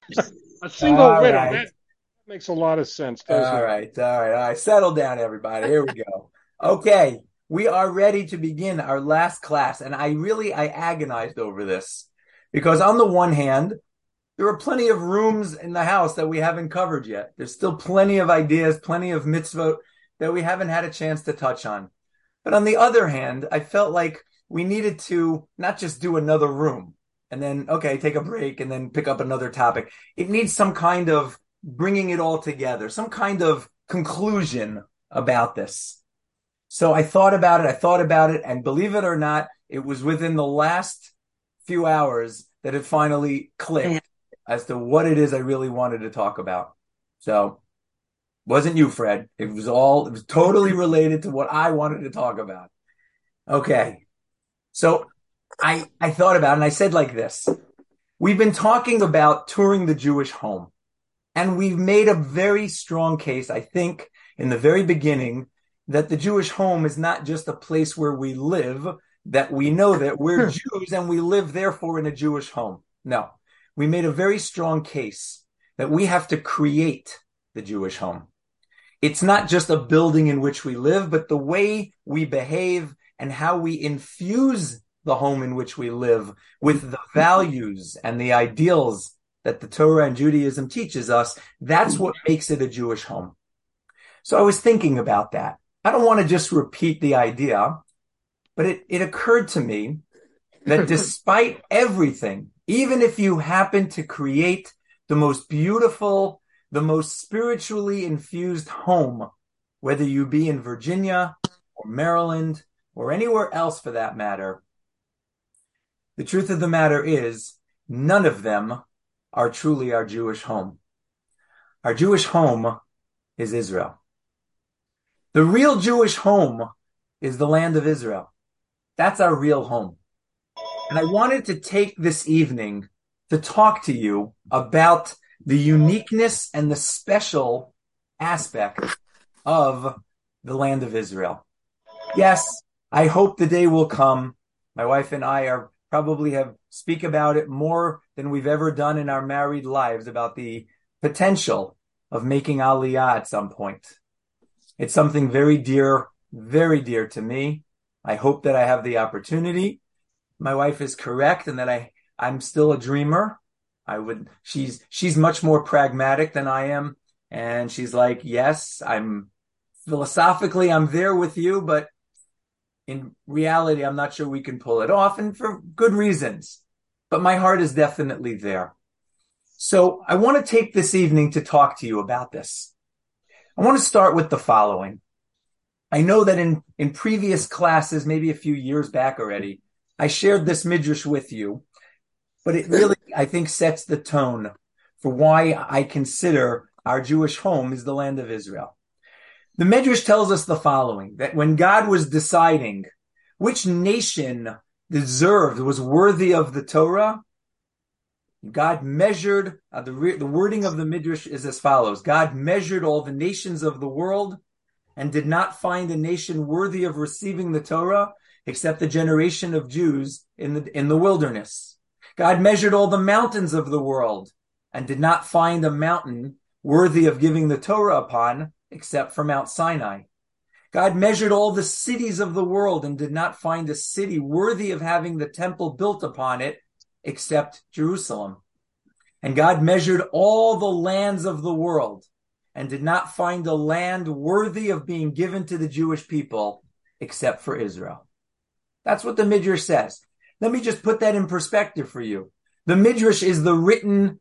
A single All widow. right. That makes a lot of sense, doesn't All it? right. All right. All right. Settle down, everybody. Here we go. Okay. We are ready to begin our last class. And I agonized over this because on the one hand, there are plenty of rooms in the house that we haven't covered yet. There's still plenty of ideas, plenty of mitzvot that we haven't had a chance to touch on. But on the other hand, I felt like we needed to not just do another room and then, okay, take a break and then pick up another topic. It needs some kind of bringing it all together, some kind of conclusion about this. So I thought about it, and believe it or not, it was within the last few hours that it finally clicked as to what it is I really wanted to talk about. So wasn't you, Fred. It was totally related to what I wanted to talk about. Okay. So I thought about it and I said like this. We've been talking about touring the Jewish home, and we've made a very strong case, I think, in the very beginning, that the Jewish home is not just a place where we live, that we know that we're Jews and we live therefore in a Jewish home. No, we made a very strong case that we have to create the Jewish home. It's not just a building in which we live, but the way we behave and how we infuse the home in which we live with the values and the ideals that the Torah and Judaism teaches us. That's what makes it a Jewish home. So I was thinking about that. I don't want to just repeat the idea, but it occurred to me that despite everything, even if you happen to create the most beautiful, the most spiritually infused home, whether you be in Virginia or Maryland or anywhere else for that matter, the truth of the matter is none of them are truly our Jewish home. Our Jewish home is Israel. The real Jewish home is the land of Israel. That's our real home. And I wanted to take this evening to talk to you about the uniqueness and the special aspect of the land of Israel. Yes, I hope the day will come. My wife and I are probably have speak about it more than we've ever done in our married lives about the potential of making Aliyah at some point. It's something very dear to me. I hope that I have the opportunity. My wife is correct and that I'm still a dreamer. She's much more pragmatic than I am. And she's like, yes, I'm there with you, but in reality, I'm not sure we can pull it off, and for good reasons. But my heart is definitely there. So I want to take this evening to talk to you about this. I want to start with the following. I know that in previous classes, maybe a few years back already, I shared this midrash with you, but it really, I think, sets the tone for why I consider our Jewish home is the land of Israel. The midrash tells us the following, that when God was deciding which nation was worthy of the Torah, God measured, the wording of the midrash is as follows. God measured all the nations of the world and did not find a nation worthy of receiving the Torah except the generation of Jews in the wilderness. God measured all the mountains of the world and did not find a mountain worthy of giving the Torah upon except for Mount Sinai. God measured all the cities of the world and did not find a city worthy of having the temple built upon it except Jerusalem. And God measured all the lands of the world and did not find a land worthy of being given to the Jewish people except for Israel. That's what the Midrash says. Let me just put that in perspective for you. The Midrash is the written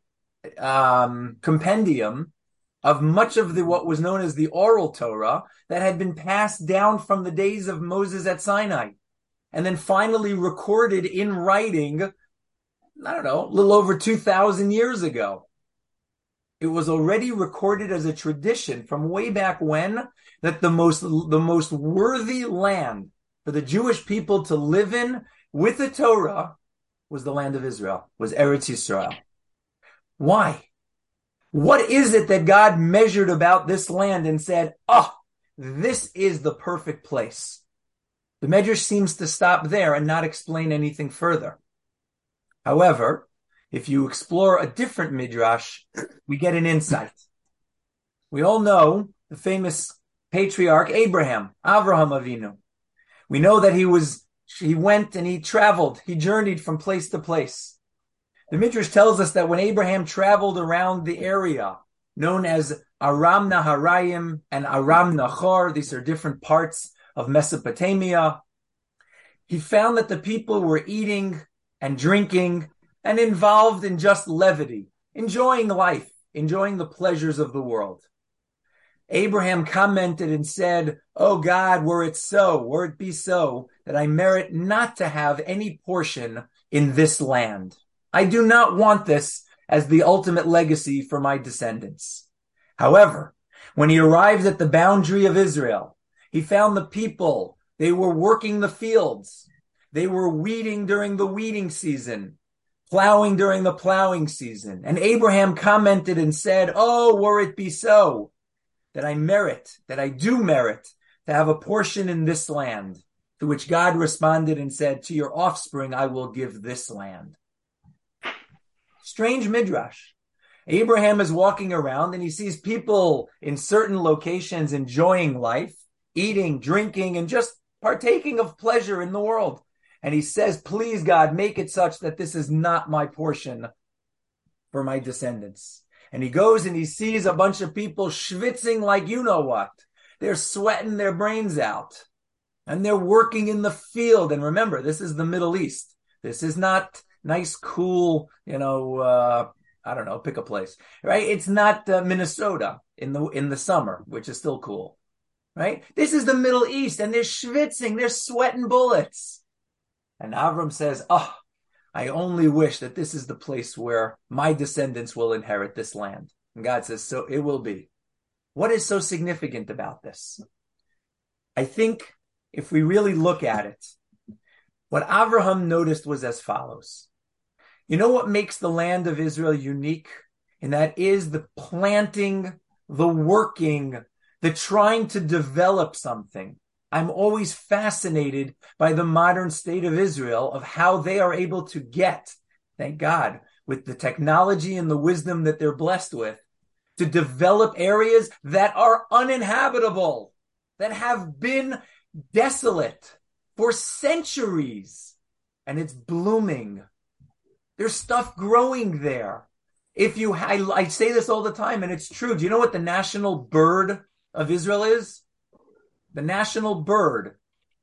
compendium of much of what was known as the oral Torah that had been passed down from the days of Moses at Sinai and then finally recorded in writing, I don't know, a little over 2,000 years ago. It was already recorded as a tradition from way back when that the most worthy land for the Jewish people to live in with the Torah was the land of Israel, was Eretz Yisrael. Why? What is it that God measured about this land and said, oh, this is the perfect place? The Midrash seems to stop there and not explain anything further. However, If you explore a different midrash, we get an insight. We all know the famous patriarch Abraham, Avraham Avinu. We know that he went and he traveled, he journeyed from place to place. The Midrash tells us that when Abraham traveled around the area known as Aram Naharaim and Aram Nahor, these are different parts of Mesopotamia, he found that the people were eating and drinking and involved in just levity, enjoying life, enjoying the pleasures of the world. Abraham commented and said, "Oh God, were it be so, that I merit not to have any portion in this land. I do not want this as the ultimate legacy for my descendants." However, when he arrived at the boundary of Israel, he found the people, they were working the fields. They were weeding during the weeding season, plowing during the plowing season. And Abraham commented and said, "Oh, were it be so, that I do merit to have a portion in this land." To which God responded and said, "To your offspring, I will give this land." Strange midrash. Abraham is walking around and he sees people in certain locations enjoying life, eating, drinking, and just partaking of pleasure in the world. And he says, "Please, God, make it such that this is not my portion for my descendants." And he goes and he sees a bunch of people schwitzing like you know what. They're sweating their brains out. And they're working in the field. And remember, this is the Middle East. This is not nice, cool, I don't know, pick a place, right? It's not Minnesota in the summer, which is still cool, right? This is the Middle East, and they're schwitzing, they're sweating bullets. And Avram says, "Oh, I only wish that this is the place where my descendants will inherit this land." And God says, "So it will be." What is so significant about this? I think if we really look at it, what Avraham noticed was as follows. You know what makes the land of Israel unique? And that is the planting, the working, the trying to develop something. I'm always fascinated by the modern state of Israel, of how they are able to get, thank God, with the technology and the wisdom that they're blessed with, to develop areas that are uninhabitable, that have been desolate for centuries, and it's blooming. There's stuff growing there. I say this all the time, and it's true. Do you know what the national bird of Israel is? The national bird.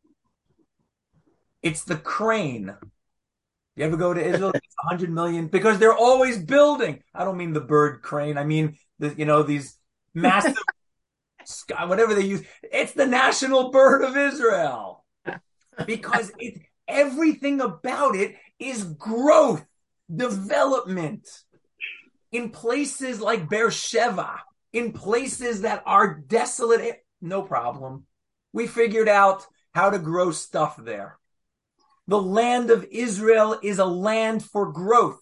It's the crane. You ever go to Israel? It's 100 million, because they're always building. I don't mean the bird crane. I mean, these massive, whatever they use. It's the national bird of Israel, because everything about it is growth, development. In places like Beersheba, in places that are desolate, no problem. We figured out how to grow stuff there. The land of Israel is a land for growth.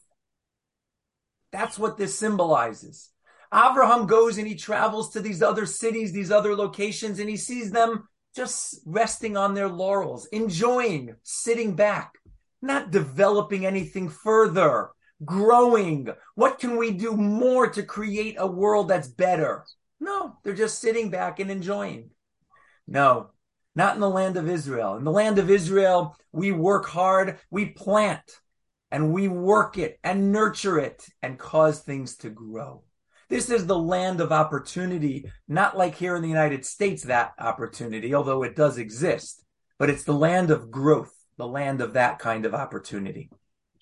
That's what this symbolizes. Avraham goes and he travels to these other cities, these other locations, and he sees them just resting on their laurels, enjoying, sitting back, not developing anything further, growing. What can we do more to create a world that's better? No, they're just sitting back and enjoying. No, not in the land of Israel. In the land of Israel, we work hard, we plant, and we work it and nurture it and cause things to grow. This is the land of opportunity, not like here in the United States, that opportunity, although it does exist, but it's the land of growth, the land of that kind of opportunity.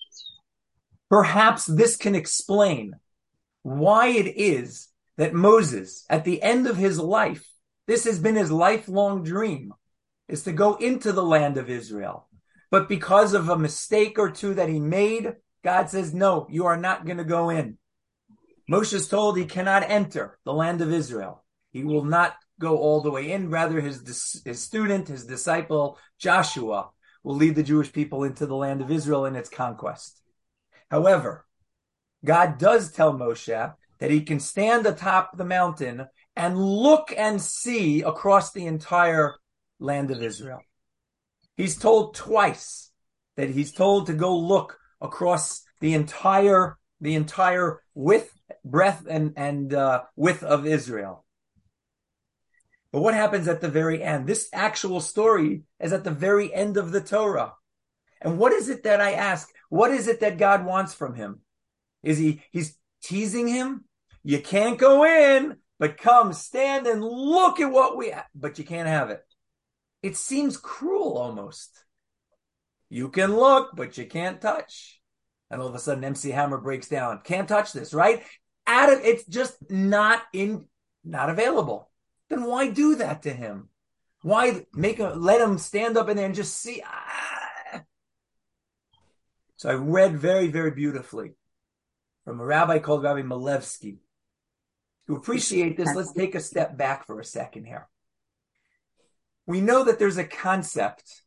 Perhaps this can explain why it is that Moses, at the end of his life, this has been his lifelong dream, is to go into the land of Israel. But because of a mistake or two that he made, God says, "No, you are not going to go in." Moshe is told he cannot enter the land of Israel. He will not go all the way in. Rather, his student, his disciple, Joshua, will lead the Jewish people into the land of Israel in its conquest. However, God does tell Moshe that he can stand atop the mountain and look and see across the entire land of Israel. He's told twice that he's told to go look across the entire breadth and width of Israel. But what happens at the very end? This actual story is at the very end of the Torah. And what is it that I ask? What is it that God wants from him? He's teasing him? You can't go in, but come stand and look at what we have. But you can't have it. It seems cruel almost. You can look, but you can't touch. And all of a sudden MC Hammer breaks down. Can't touch this, right? It's just not available. Then why do that to him? Why let him stand up in there and just see? So I read very, very beautifully from a rabbi called Rabbi Malevsky. To appreciate this, let's take a step back for a second here. We know that there's a concept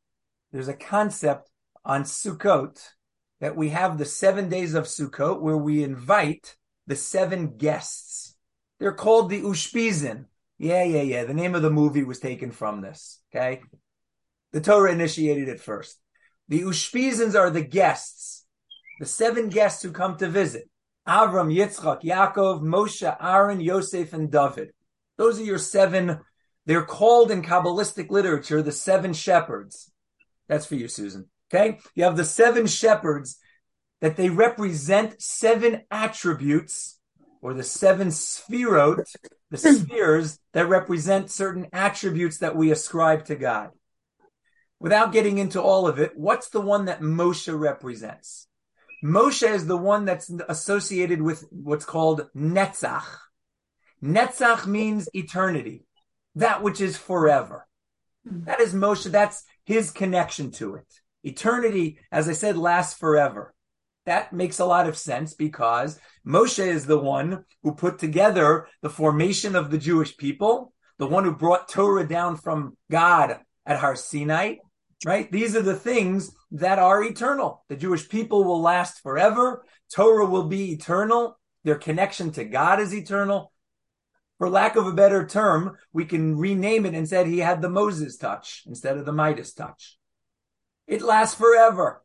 on Sukkot that we have the 7 days of Sukkot where we invite the 7 guests. They're called the Ushpizin. Yeah. The name of the movie was taken from this, okay? The Torah initiated it first. The Ushpizins are the guests, the 7 guests who come to visit. Avram, Yitzchak, Yaakov, Moshe, Aaron, Yosef, and David. Those are your 7. They're called in Kabbalistic literature the 7 shepherds. That's for you, Susan. Okay? You have the 7 shepherds that they represent 7 attributes, or the 7 sphirot, the spheres that represent certain attributes that we ascribe to God. Without getting into all of it, what's the one that Moshe represents? Moshe is the one that's associated with what's called Netzach. Netzach means eternity, that which is forever. That is Moshe, that's his connection to it. Eternity, as I said, lasts forever. That makes a lot of sense because Moshe is the one who put together the formation of the Jewish people, the one who brought Torah down from God at Har Sinai, right? These are the things that are eternal. The Jewish people will last forever. Torah will be eternal. Their connection to God is eternal. For lack of a better term, we can rename it and say he had the Moses touch instead of the Midas touch. It lasts forever.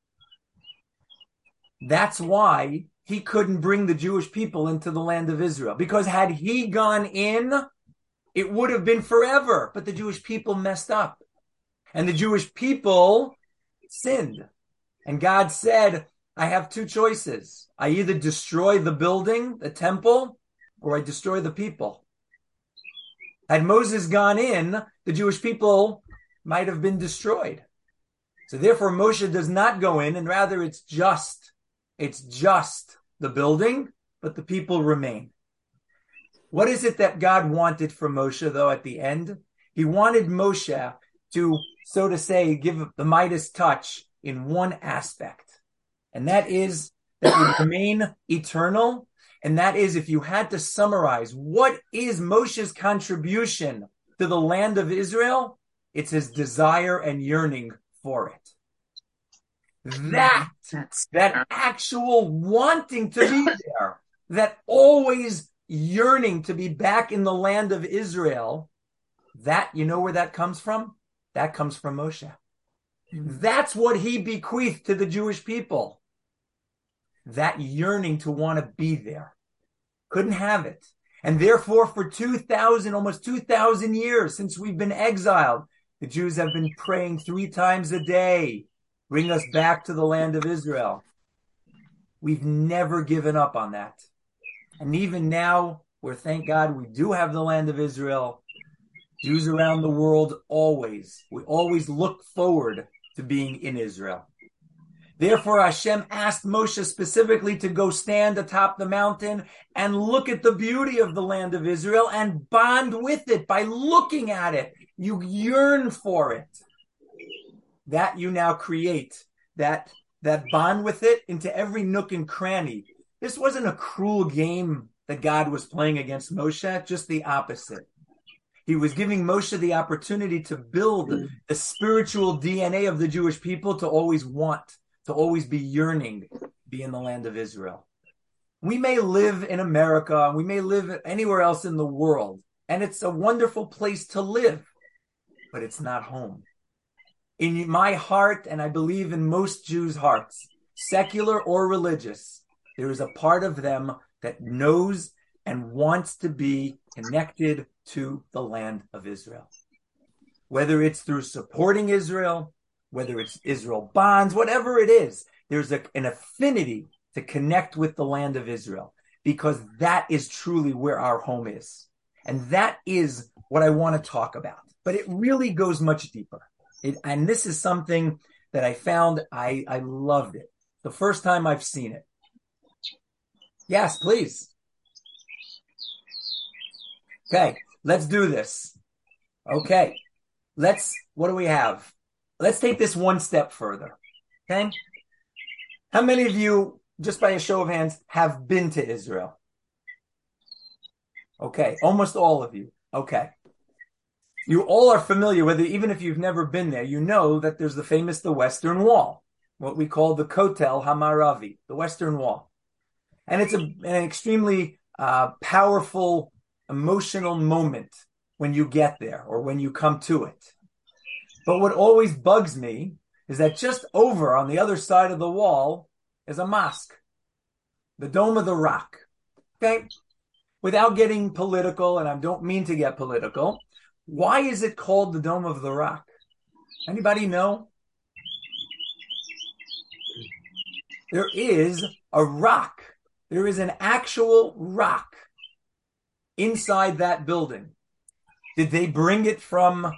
That's why he couldn't bring the Jewish people into the land of Israel. Because had he gone in, it would have been forever. But the Jewish people messed up. And the Jewish people sinned. And God said, I have 2 choices. I either destroy the building, the temple, or I destroy the people. Had Moses gone in, the Jewish people might have been destroyed. So therefore, Moshe does not go in, and rather it's just the building, but the people remain. What is it that God wanted from Moshe, though, at the end? He wanted Moshe to, so to say, give the Midas touch in one aspect. And that is that we remain eternal. And that is, if you had to summarize, what is Moshe's contribution to the land of Israel? It's his desire and yearning for it. That actual wanting to be there, that always yearning to be back in the land of Israel, that, you know where that comes from? That comes from Moshe. That's what he bequeathed to the Jewish people. That yearning to want to be there. Couldn't have it. And therefore, for almost 2,000 years since we've been exiled, the Jews have been praying 3 times a day. Bring us back to the land of Israel. We've never given up on that. And even now, where thank God we do have the land of Israel, Jews around the world we always look forward to being in Israel. Therefore, Hashem asked Moshe specifically to go stand atop the mountain and look at the beauty of the land of Israel and bond with it by looking at it. You yearn for it. That you now create, that bond with it into every nook and cranny. This wasn't a cruel game that God was playing against Moshe, just the opposite. He was giving Moshe the opportunity to build the spiritual DNA of the Jewish people to always want, to always be yearning, be in the land of Israel. We may live in America, we may live anywhere else in the world, and it's a wonderful place to live, but it's not home. In my heart, and I believe in most Jews' hearts, secular or religious, there is a part of them that knows and wants to be connected to the land of Israel. Whether it's through supporting Israel, whether it's Israel bonds, whatever it is, there's an affinity to connect with the land of Israel, because that is truly where our home is. And that is what I want to talk about. But it really goes much deeper. And this is something that I found, I loved it. The first time I've seen it. Yes, please. Okay, let's do this. Okay, what do we have? Let's take this one step further. Okay? How many of you, just by a show of hands, have been to Israel? Okay, almost all of you. Okay. You all are familiar with it, even if you've never been there. You know that there's the Western Wall, what we call the Kotel Hamaravi, the Western Wall. And it's an extremely powerful, emotional moment when you get there or when you come to it. But what always bugs me is that just over on the other side of the wall is a mosque, the Dome of the Rock. Okay? Without getting political, and I don't mean to get political, why is it called the Dome of the Rock? Anybody know? There is a rock. There is an actual rock inside that building. Did they bring it from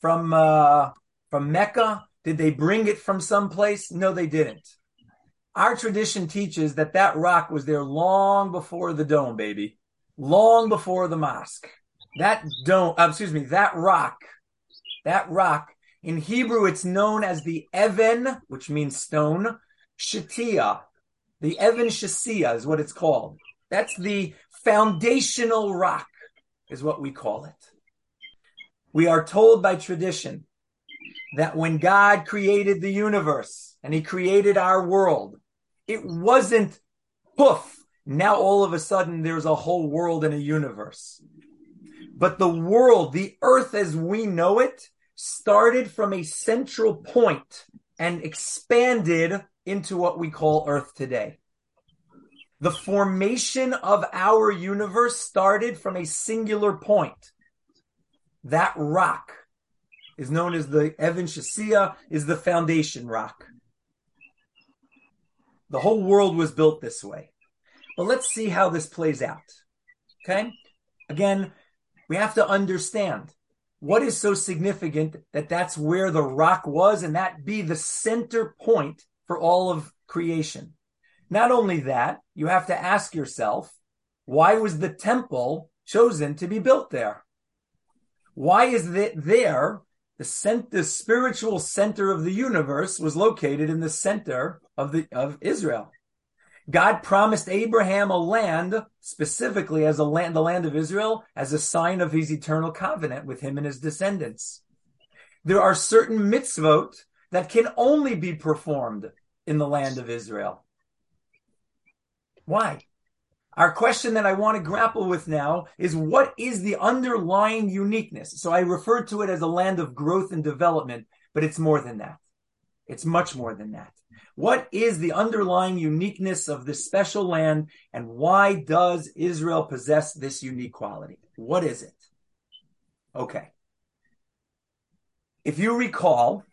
Mecca? Did they bring it from someplace? No, they didn't. Our tradition teaches that rock was there long before the dome, baby. Long before the mosque. That rock, in Hebrew, it's known as the Even, which means stone, Shatia. The Even Shasia is what it's called. That's the foundational rock, is what we call it. We are told by tradition that when God created the universe and he created our world, it wasn't poof, now all of a sudden there's a whole world and a universe. But the world, the earth as we know it, started from a central point and expanded into what we call Earth today. The formation of our universe started from a singular point. That rock is known as the Even Shasia, is the foundation rock. The whole world was built this way. But let's see how this plays out. Okay? Again, we have to understand what is so significant that that's where the rock was and that be the center point for all of creation. Not only that, you have to ask yourself, why was the temple chosen to be built there? Why is it there? The spiritual center of the universe was located in the center of Israel. God promised Abraham a land, specifically as the land of Israel, as a sign of his eternal covenant with him and his descendants. There are certain mitzvot that can only be performed in the land of Israel. Why? Our question that I want to grapple with now is, what is the underlying uniqueness? So I refer to it as a land of growth and development, but it's more than that. It's much more than that. What is the underlying uniqueness of this special land, and why does Israel possess this unique quality? What is it? Okay. If you recall,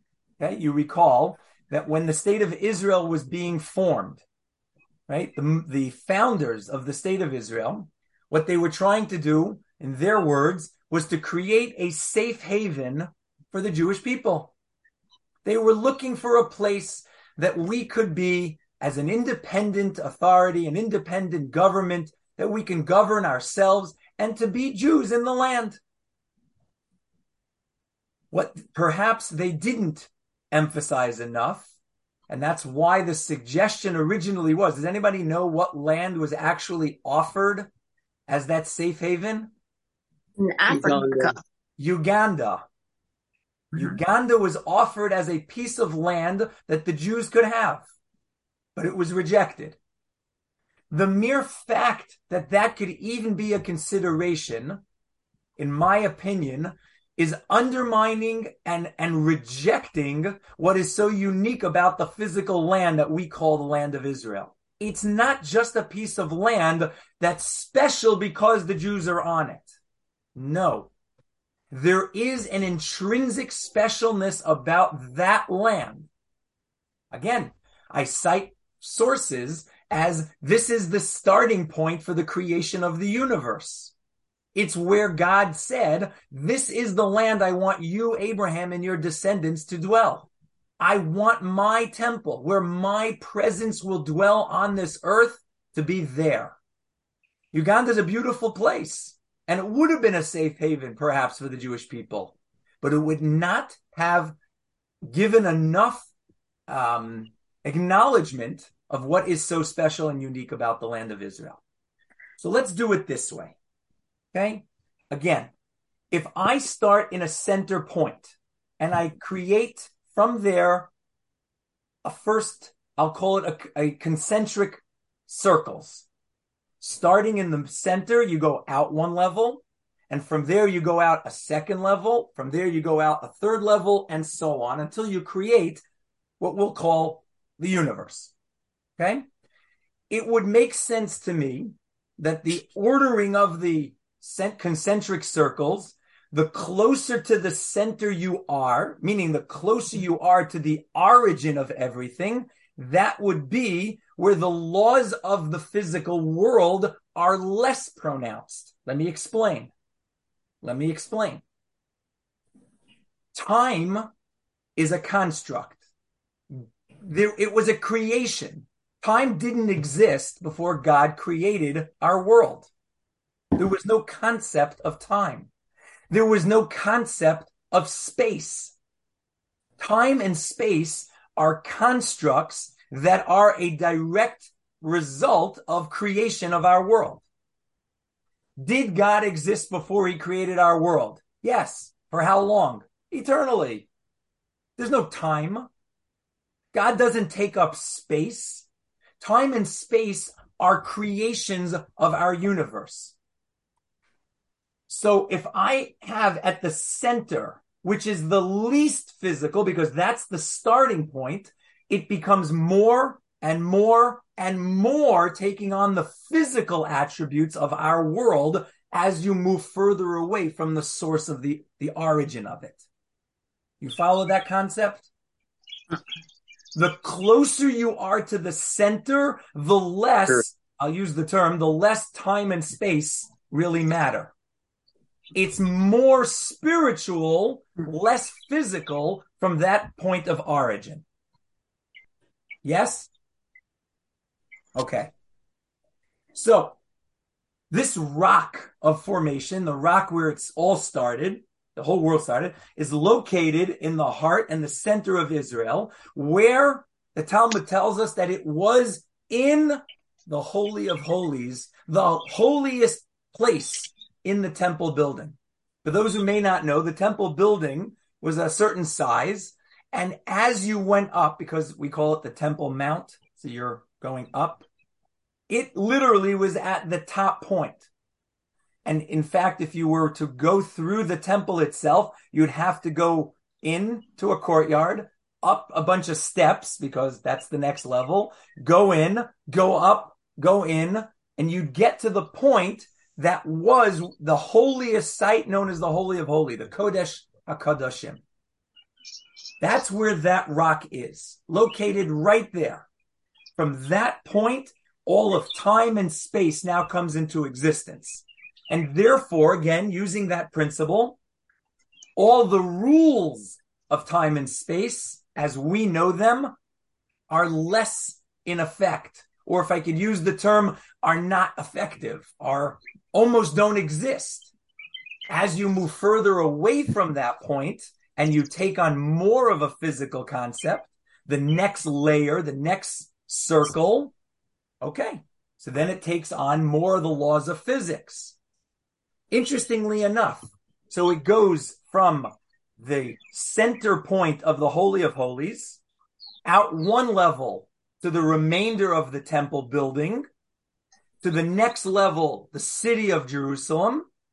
that when the state of Israel was being formed, right, the founders of the state of Israel, what they were trying to do, in their words, was to create a safe haven for the Jewish people. They were looking for a place that we could be as an independent authority, an independent government, that we can govern ourselves and to be Jews in the land. What perhaps they didn't emphasize enough, and that's why the suggestion originally was, does anybody know what land was actually offered as that safe haven? In Africa. Uganda. Uganda was offered as a piece of land that the Jews could have, but it was rejected. The mere fact that that could even be a consideration, in my opinion, is undermining and rejecting what is so unique about the physical land that we call the land of Israel. It's not just a piece of land that's special because the Jews are on it. No. There is an intrinsic specialness about that land. Again, I cite sources as this is the starting point for the creation of the universe. It's where God said, this is the land I want you, Abraham, and your descendants to dwell. I want my temple, where my presence will dwell on this earth, to be there. Uganda is a beautiful place, and it would have been a safe haven, perhaps, for the Jewish people, but it would not have given enough acknowledgement of what is so special and unique about the land of Israel. So let's do it this way. Okay? Again, if I start in a center point and I create from there a first, I'll call it a concentric circles. Starting in the center, you go out one level, and from there you go out a second level, from there you go out a third level, and so on, until you create what we'll call the universe. Okay? It would make sense to me that the ordering of the concentric circles, the closer to the center you are, meaning the closer you are to the origin of everything, that would be where the laws of the physical world are less pronounced. Let me explain. Time is a construct. It was a creation. Time didn't exist before God created our world. There was no concept of time. There was no concept of space. Time and space are constructs that are a direct result of creation of our world. Did God exist before he created our world? Yes. For how long? Eternally. There's no time. God doesn't take up space. Time and space are creations of our universe. So if I have at the center, which is the least physical, because that's the starting point, it becomes more and more and more taking on the physical attributes of our world as you move further away from the source of the origin of it. You follow that concept? The closer you are to the center, the less, sure. I'll use the term, the less time and space really matter. It's more spiritual, less physical from that point of origin. Yes? Okay. So, this rock of formation, the rock where it's all started, the whole world started, is located in the heart and the center of Israel, where the Talmud tells us that it was in the Holy of Holies, the holiest place in the temple building. For those who may not know, the temple building was a certain size, and as you went up, because we call it the Temple Mount, so you're going up, it literally was at the top point. And in fact, if you were to go through the temple itself, you'd have to go into a courtyard, up a bunch of steps, because that's the next level, go in, go up, go in, and you'd get to the point that was the holiest site known as the Holy of Holies, the Kodesh HaKadoshim. That's where that rock is, located right there. From that point, all of time and space now comes into existence. And therefore, again, using that principle, all the rules of time and space, as we know them, are less in effect. Or if I could use the term, are not effective, are almost don't exist. As you move further away from that point and you take on more of a physical concept, the next layer, the next circle, okay, so then it takes on more of the laws of physics. Interestingly enough, so it goes from the center point of the Holy of Holies out one level to the remainder of the temple building, to the next level, the city of Jerusalem,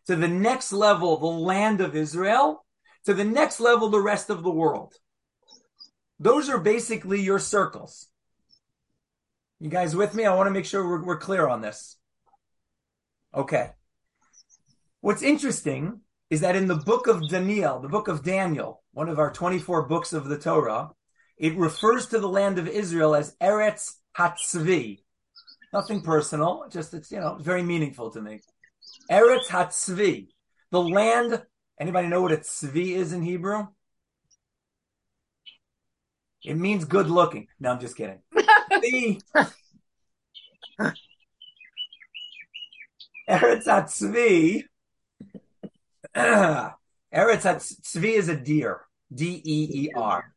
to the next level, the land of Israel, to the next level, the rest of the world. Those are basically your circles. You guys with me? I want to make sure we're clear on this. Okay. What's interesting is that in the book of Daniel, the book of Daniel, one of our 24 books of the Torah, it refers to the land of Israel as Eretz Hatzvi. Nothing personal, just it's very meaningful to me. Eretz Hatzvi, the land. Anybody know what a tzvi is in Hebrew? It means good looking. No, I'm just kidding. Eretz Hatzvi. Eretz Hatzvi is a deer. D-E-E-R.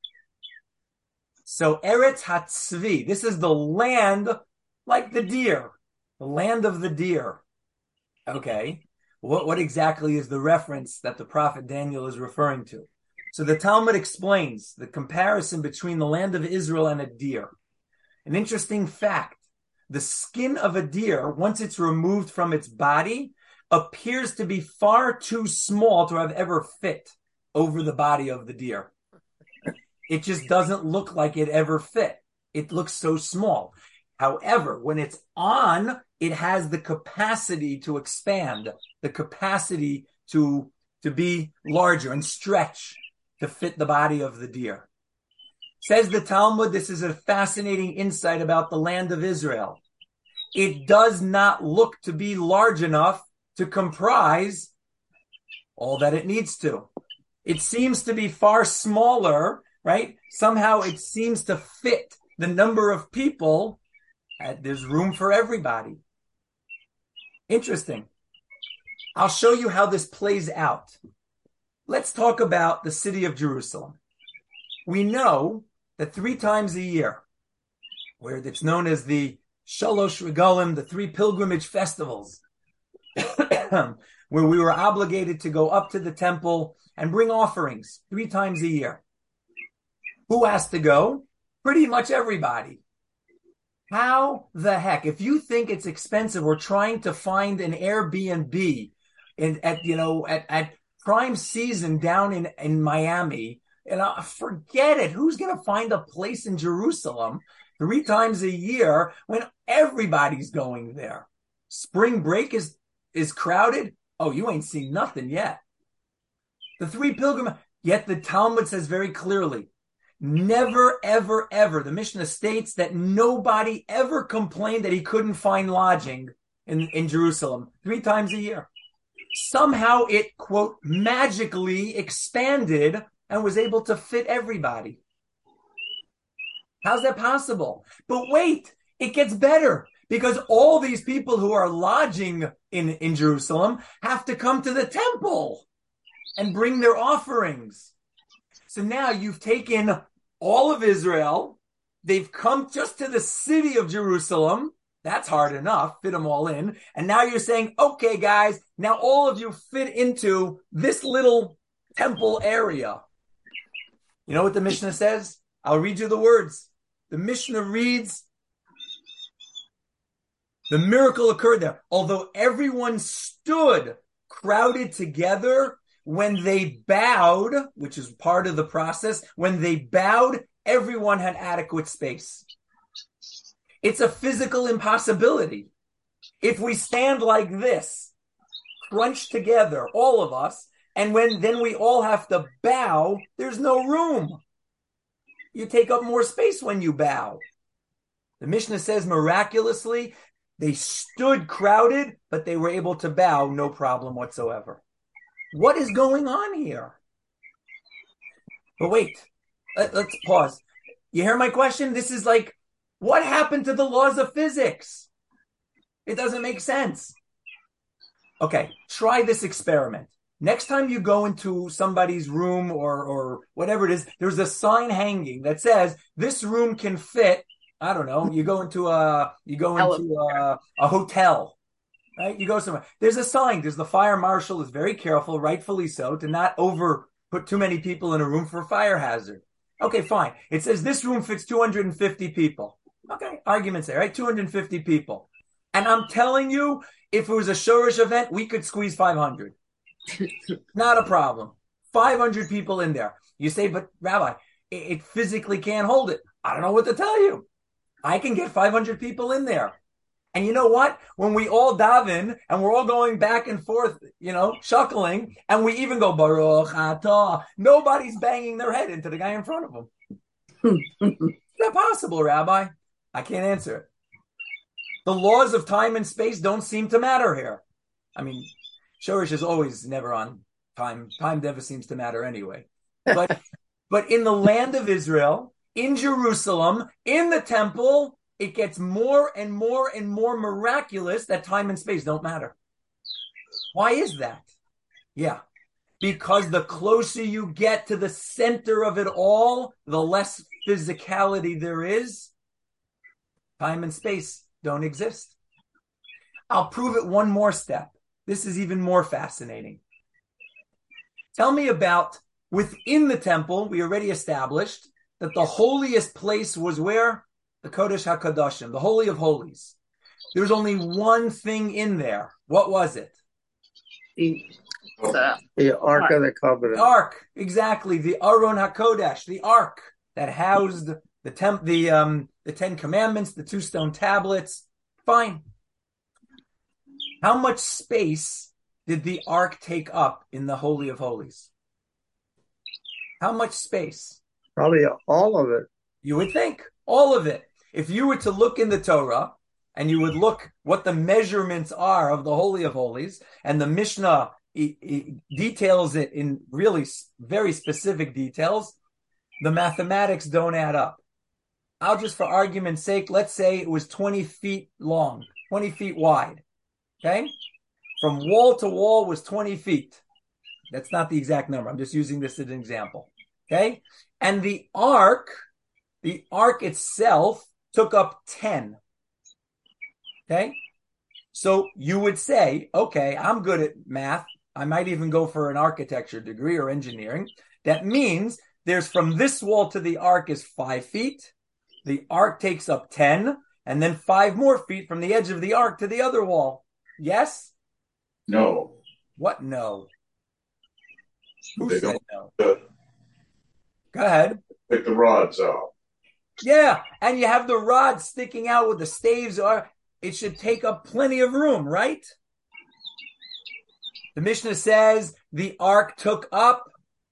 So Eretz Hatzvi, this is the land like the deer, the land of the deer. Okay, what exactly is the reference that the prophet Daniel is referring to? So the Talmud explains the comparison between the land of Israel and a deer. An interesting fact, the skin of a deer, once it's removed from its body, appears to be far too small to have ever fit over the body of the deer. It just doesn't look like it ever fit. It looks so small. However, when it's on, it has the capacity to expand, the capacity to be larger and stretch to fit the body of the deer. Says the Talmud, this is a fascinating insight about the land of Israel. It does not look to be large enough to comprise all that it needs to. It seems to be far smaller, right? Somehow it seems to fit the number of people. There's room for everybody. Interesting. I'll show you how this plays out. Let's talk about the city of Jerusalem. We know that 3 times a year, where it's known as the Shalosh Regalim, the 3 pilgrimage festivals, where we were obligated to go up to the temple and bring offerings 3 times a year. Who has to go? Pretty much everybody. How the heck? If you think it's expensive, we're trying to find an Airbnb at prime season down in Miami, and forget it. Who's going to find a place in Jerusalem 3 times a year when everybody's going there? Spring break is crowded. Oh, you ain't seen nothing yet. The 3 pilgrims, yet the Talmud says very clearly, never, ever, ever. The Mishnah states that nobody ever complained that he couldn't find lodging in Jerusalem 3 times a year. Somehow it, quote, magically expanded and was able to fit everybody. How's that possible? But wait, it gets better, because all these people who are lodging in Jerusalem have to come to the temple and bring their offerings. So now you've taken all of Israel. They've come just to the city of Jerusalem. That's hard enough, fit them all in. And now you're saying, okay, guys, now all of you fit into this little temple area. You know what the Mishnah says? I'll read you the words. The Mishnah reads, the miracle occurred there. Although everyone stood crowded together, when they bowed, which is part of the process, when they bowed, everyone had adequate space. It's a physical impossibility. If we stand like this, crunched together, all of us, and then we all have to bow, there's no room. You take up more space when you bow. The Mishnah says miraculously, they stood crowded, but they were able to bow, no problem whatsoever. What is going on here? But wait, let's pause. You hear my question? This is like, what happened to the laws of physics? It doesn't make sense. Okay, try this experiment. Next time you go into somebody's room or whatever it is, there's a sign hanging that says this room can fit. I don't know. You go into a hotel, right? You go somewhere. There's a sign. The fire marshal is very careful, rightfully so, to not put too many people in a room for a fire hazard. Okay, fine. It says this room fits 250 people. Okay, arguments there, right? 250 people. And I'm telling you, if it was a Shorish event, we could squeeze 500. Not a problem. 500 people in there. You say, but Rabbi, it physically can't hold it. I don't know what to tell you. I can get 500 people in there. And you know what? When we all daven and we're all going back and forth, chuckling, and we even go, Baruch Atah, nobody's banging their head into the guy in front of them. Is that possible, Rabbi? I can't answer it. The laws of time and space don't seem to matter here. I mean, Shorish is always never on time. Time never seems to matter anyway. But in the land of Israel, in Jerusalem, in the temple, it gets more and more and more miraculous that time and space don't matter. Why is that? Yeah, because the closer you get to the center of it all, the less physicality there is. Time and space don't exist. I'll prove it one more step. This is even more fascinating. Tell me about, within the temple, we already established that the holiest place was where? The Kodesh HaKadoshim, the Holy of Holies. There's only one thing in there. What was it? The Ark of the Covenant. The Ark, exactly. The Aron HaKodesh, the Ark that housed the 10 Commandments, the 2 stone tablets. Fine. How much space did the Ark take up in the Holy of Holies? How much space? Probably all of it. You would think. All of it. If you were to look in the Torah, and you would look what the measurements are of the Holy of Holies, and the Mishnah details it in really very specific details, the mathematics don't add up. I'll just, for argument's sake, let's say it was 20 feet long, 20 feet wide. Okay? From wall to wall was 20 feet. That's not the exact number. I'm just using this as an example. Okay? And the ark itself took up 10. Okay? So you would say, okay, I'm good at math. I might even go for an architecture degree or engineering. That means there's from this wall to the ark is 5 feet. The ark takes up 10, and then 5 more feet from the edge of the ark to the other wall. Yes? No. What no? Who They said don't. no? Go ahead. Pick the rods out. Yeah, and you have the rods sticking out with the staves. It should take up plenty of room, right? The Mishnah says the ark took up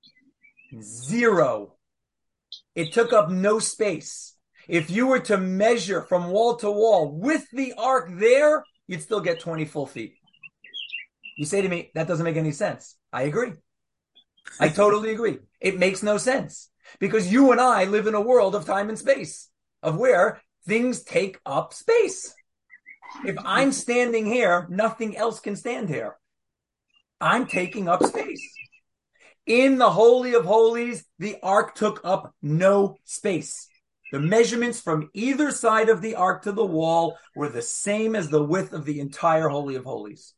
0. It took up no space. If you were to measure from wall to wall with the ark there, you'd still get 20 full feet. You say to me, that doesn't make any sense. I agree. I totally agree. It makes no sense because you and I live in a world of time and space, of where things take up space. If I'm standing here, nothing else can stand here. I'm taking up space. In the Holy of Holies, the ark took up no space. The measurements from either side of the ark to the wall were the same as the width of the entire Holy of Holies.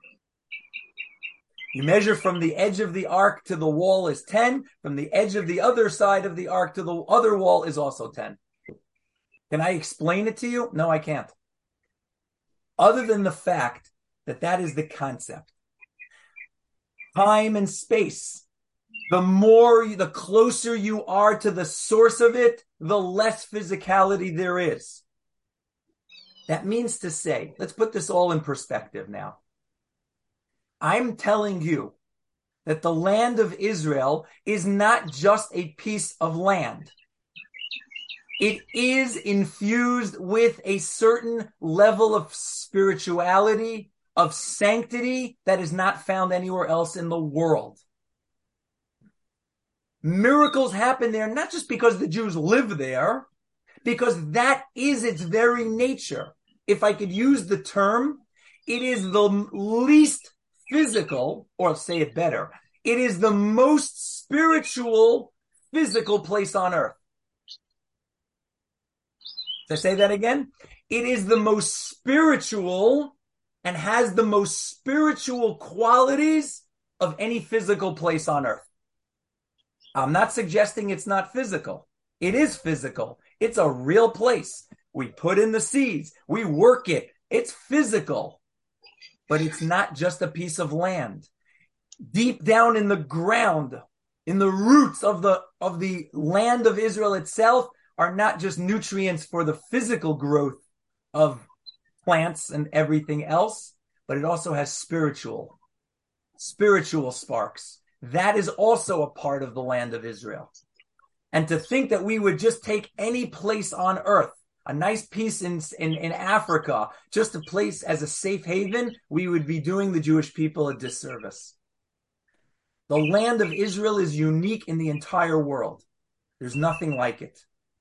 You measure from the edge of the ark to the wall is 10. From the edge of the other side of the ark to the other wall is also 10. Can I explain it to you? No, I can't. Other than the fact that that is the concept. Time and space. The closer you are to the source of it, the less physicality there is. That means to say, let's put this all in perspective now. I'm telling you that the land of Israel is not just a piece of land. It is infused with a certain level of spirituality, of sanctity that is not found anywhere else in the world. Miracles happen there not just because the Jews live there, because that is its very nature. If I could use the term, it is the least physical, or say it better, it is the most spiritual physical place on earth. Did I say that again? It is the most spiritual and has the most spiritual qualities of any physical place on earth. I'm not suggesting it's not physical. It is physical. It's a real place. We put in the seeds. We work it. It's physical. But it's not just a piece of land. deep down in the ground, in the roots of the land of Israel itself, are not just nutrients for the physical growth of plants and everything else, but it also has spiritual sparks. That is also a part of the land of Israel. And to think that we would just take any place on earth, a nice piece in Africa, just a place as a safe haven, we would be doing the Jewish people a disservice. The land of Israel is unique in the entire world. There's nothing like it.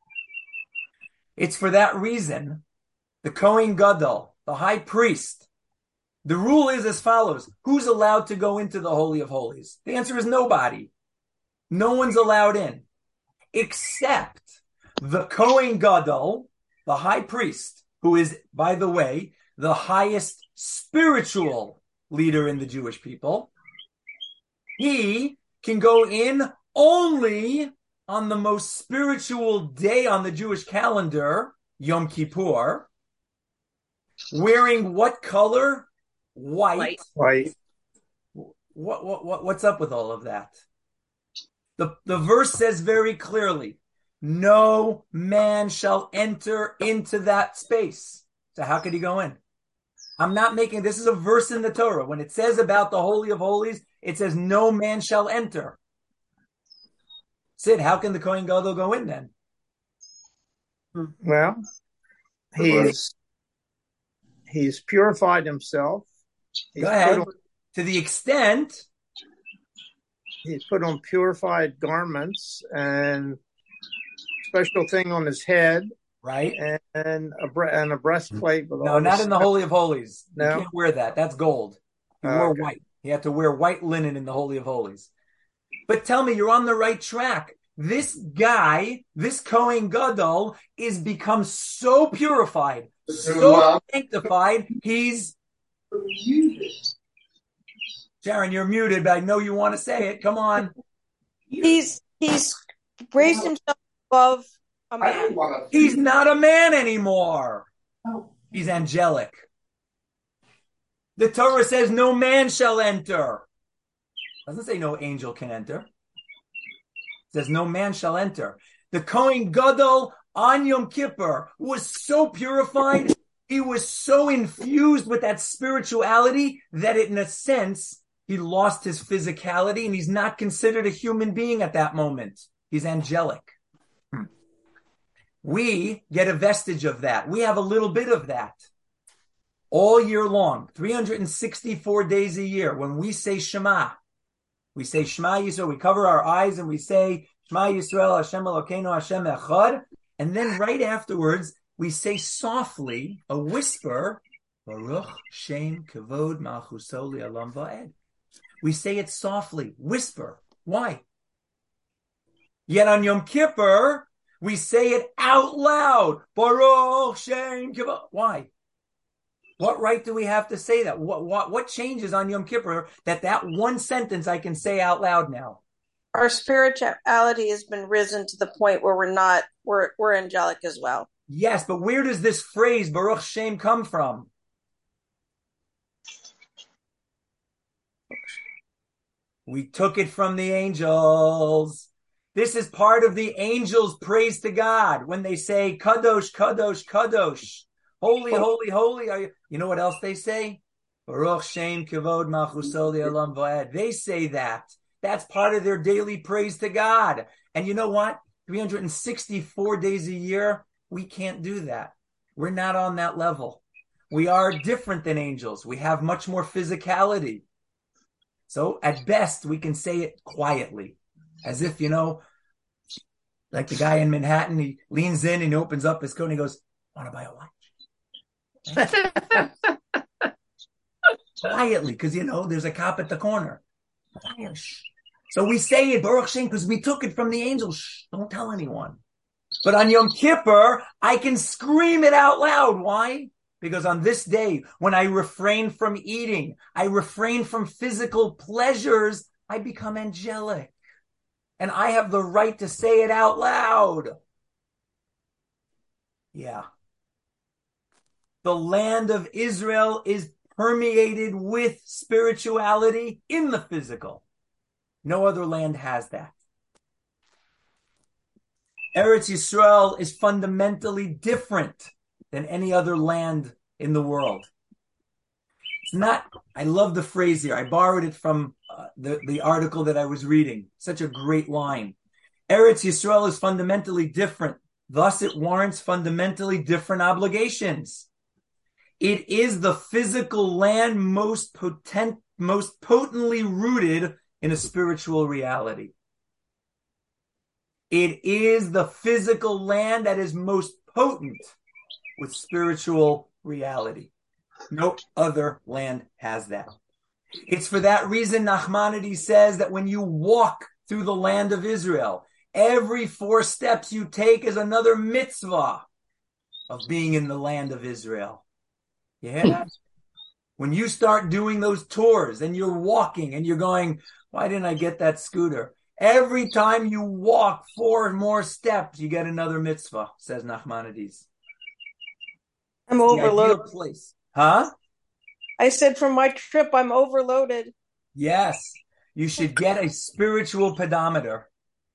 It's for that reason, the Kohen Gadol, the high priest, the rule is as follows. Who's allowed to go into the Holy of Holies? The answer is nobody. No one's allowed in, except the Kohen Gadol, the high priest, who is, by the way, the highest spiritual leader in the Jewish people. He can go in only on the most spiritual day on the Jewish calendar, Yom Kippur, wearing what color? White. White. What's up with all of that? The verse says very clearly, no man shall enter into that space. So how could he go in? I'm not making, this is a verse in the Torah. When it says about the Holy of Holies, it says no man shall enter. Sid, how can the Kohen Gadol go in then? Well, he's purified himself. Go ahead. To the extent he's put on purified garments and special thing on his head, right? And a breastplate. With no, not in the Holy of Holies. No? You can't wear that. That's gold. He wore white. He had to wear white linen in the Holy of Holies. But tell me, you're on the right track. This guy, this Kohen Gadol, is become so purified, so sanctified. He's Sharon, you're muted, but I know you want to say it. Come on. He's raised himself above a man. He's not a man anymore. He's angelic. The Torah says no man shall enter. It doesn't say no angel can enter. It says no man shall enter. The Kohen Gadol on Yom Kippur was so purified, he was so infused with that spirituality that in a sense, he lost his physicality and he's not considered a human being at that moment. He's angelic. We get a vestige of that. We have a little bit of that. All year long, 364 days a year, when we say Shema Yisrael, we cover our eyes and we say, Shema Yisrael, Hashem Elokeinu, Hashem Echad. And then right afterwards, we say softly, a whisper, Baruch Shem Kavod Malchuso Le'olam Va'ed. We say it softly, whisper. Why? Yet on Yom Kippur, we say it out loud. Baruch Shem Kavod. Why? What right do we have to say that? What changes on Yom Kippur that one sentence I can say out loud now? Our spirituality has been risen to the point where we're angelic as well. Yes, but where does this phrase Baruch Shem come from? We took it from the angels. This is part of the angels' praise to God when they say Kadosh, Kadosh, Kadosh. Holy, holy, holy are you. You know what else they say? Baruch Shem Kavod Malchuso Le'olam Va'ed. They say that. That's part of their daily praise to God. And you know what? 364 days a year, we can't do that. We're not on that level. We are different than angels. We have much more physicality. So at best, we can say it quietly. As if, like the guy in Manhattan, he leans in and he opens up his coat and he goes, want to buy a watch? Quietly, because, there's a cop at the corner. So we say it, Baruch Shem, because we took it from the angels. Shh, don't tell anyone. But on Yom Kippur, I can scream it out loud. Why? Because on this day, when I refrain from eating, I refrain from physical pleasures, I become angelic. And I have the right to say it out loud. Yeah. The land of Israel is permeated with spirituality in the physical. No other land has that. Eretz Yisrael is fundamentally different than any other land in the world. It's not, I love the phrase here. I borrowed it from the article that I was reading. Such a great line. Eretz Yisrael is fundamentally different. Thus, it warrants fundamentally different obligations. It is the physical land most potently rooted in a spiritual reality. It is the physical land that is most potent with spiritual reality. No other land has that. It's for that reason Nachmanides says that when you walk through the land of Israel, every 4 steps you take is another mitzvah of being in the land of Israel. Yeah? When you start doing those tours and you're walking and you're going, why didn't I get that scooter? Every time you walk 4 more steps, you get another mitzvah, says Nachmanides. I'm overloaded. Place. Huh? I said from my trip, I'm overloaded. Yes. You should get a spiritual pedometer.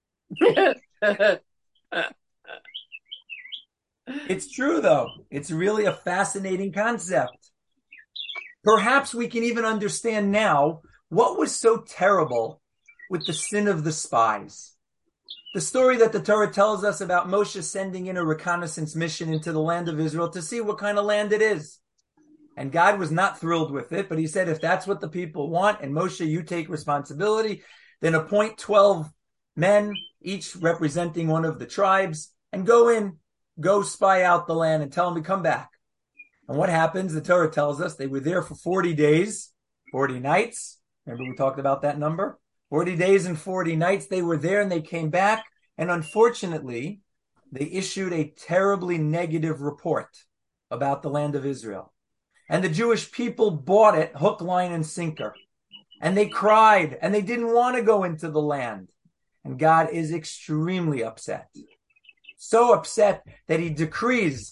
It's true, though. It's really a fascinating concept. Perhaps we can even understand now what was so terrible with the sin of the spies. The story that the Torah tells us about Moshe sending in a reconnaissance mission into the land of Israel to see what kind of land it is. And God was not thrilled with it, but he said, if that's what the people want, and Moshe, you take responsibility, then appoint 12 men, each representing one of the tribes, and go spy out the land and tell them to come back. And what happens? The Torah tells us they were there for 40 days, 40 nights. Remember we talked about that number? 40 days and 40 nights. They were there and they came back. And unfortunately, they issued a terribly negative report about the land of Israel. And the Jewish people bought it hook, line, and sinker. And they cried and they didn't want to go into the land. And God is extremely upset. So upset that he decrees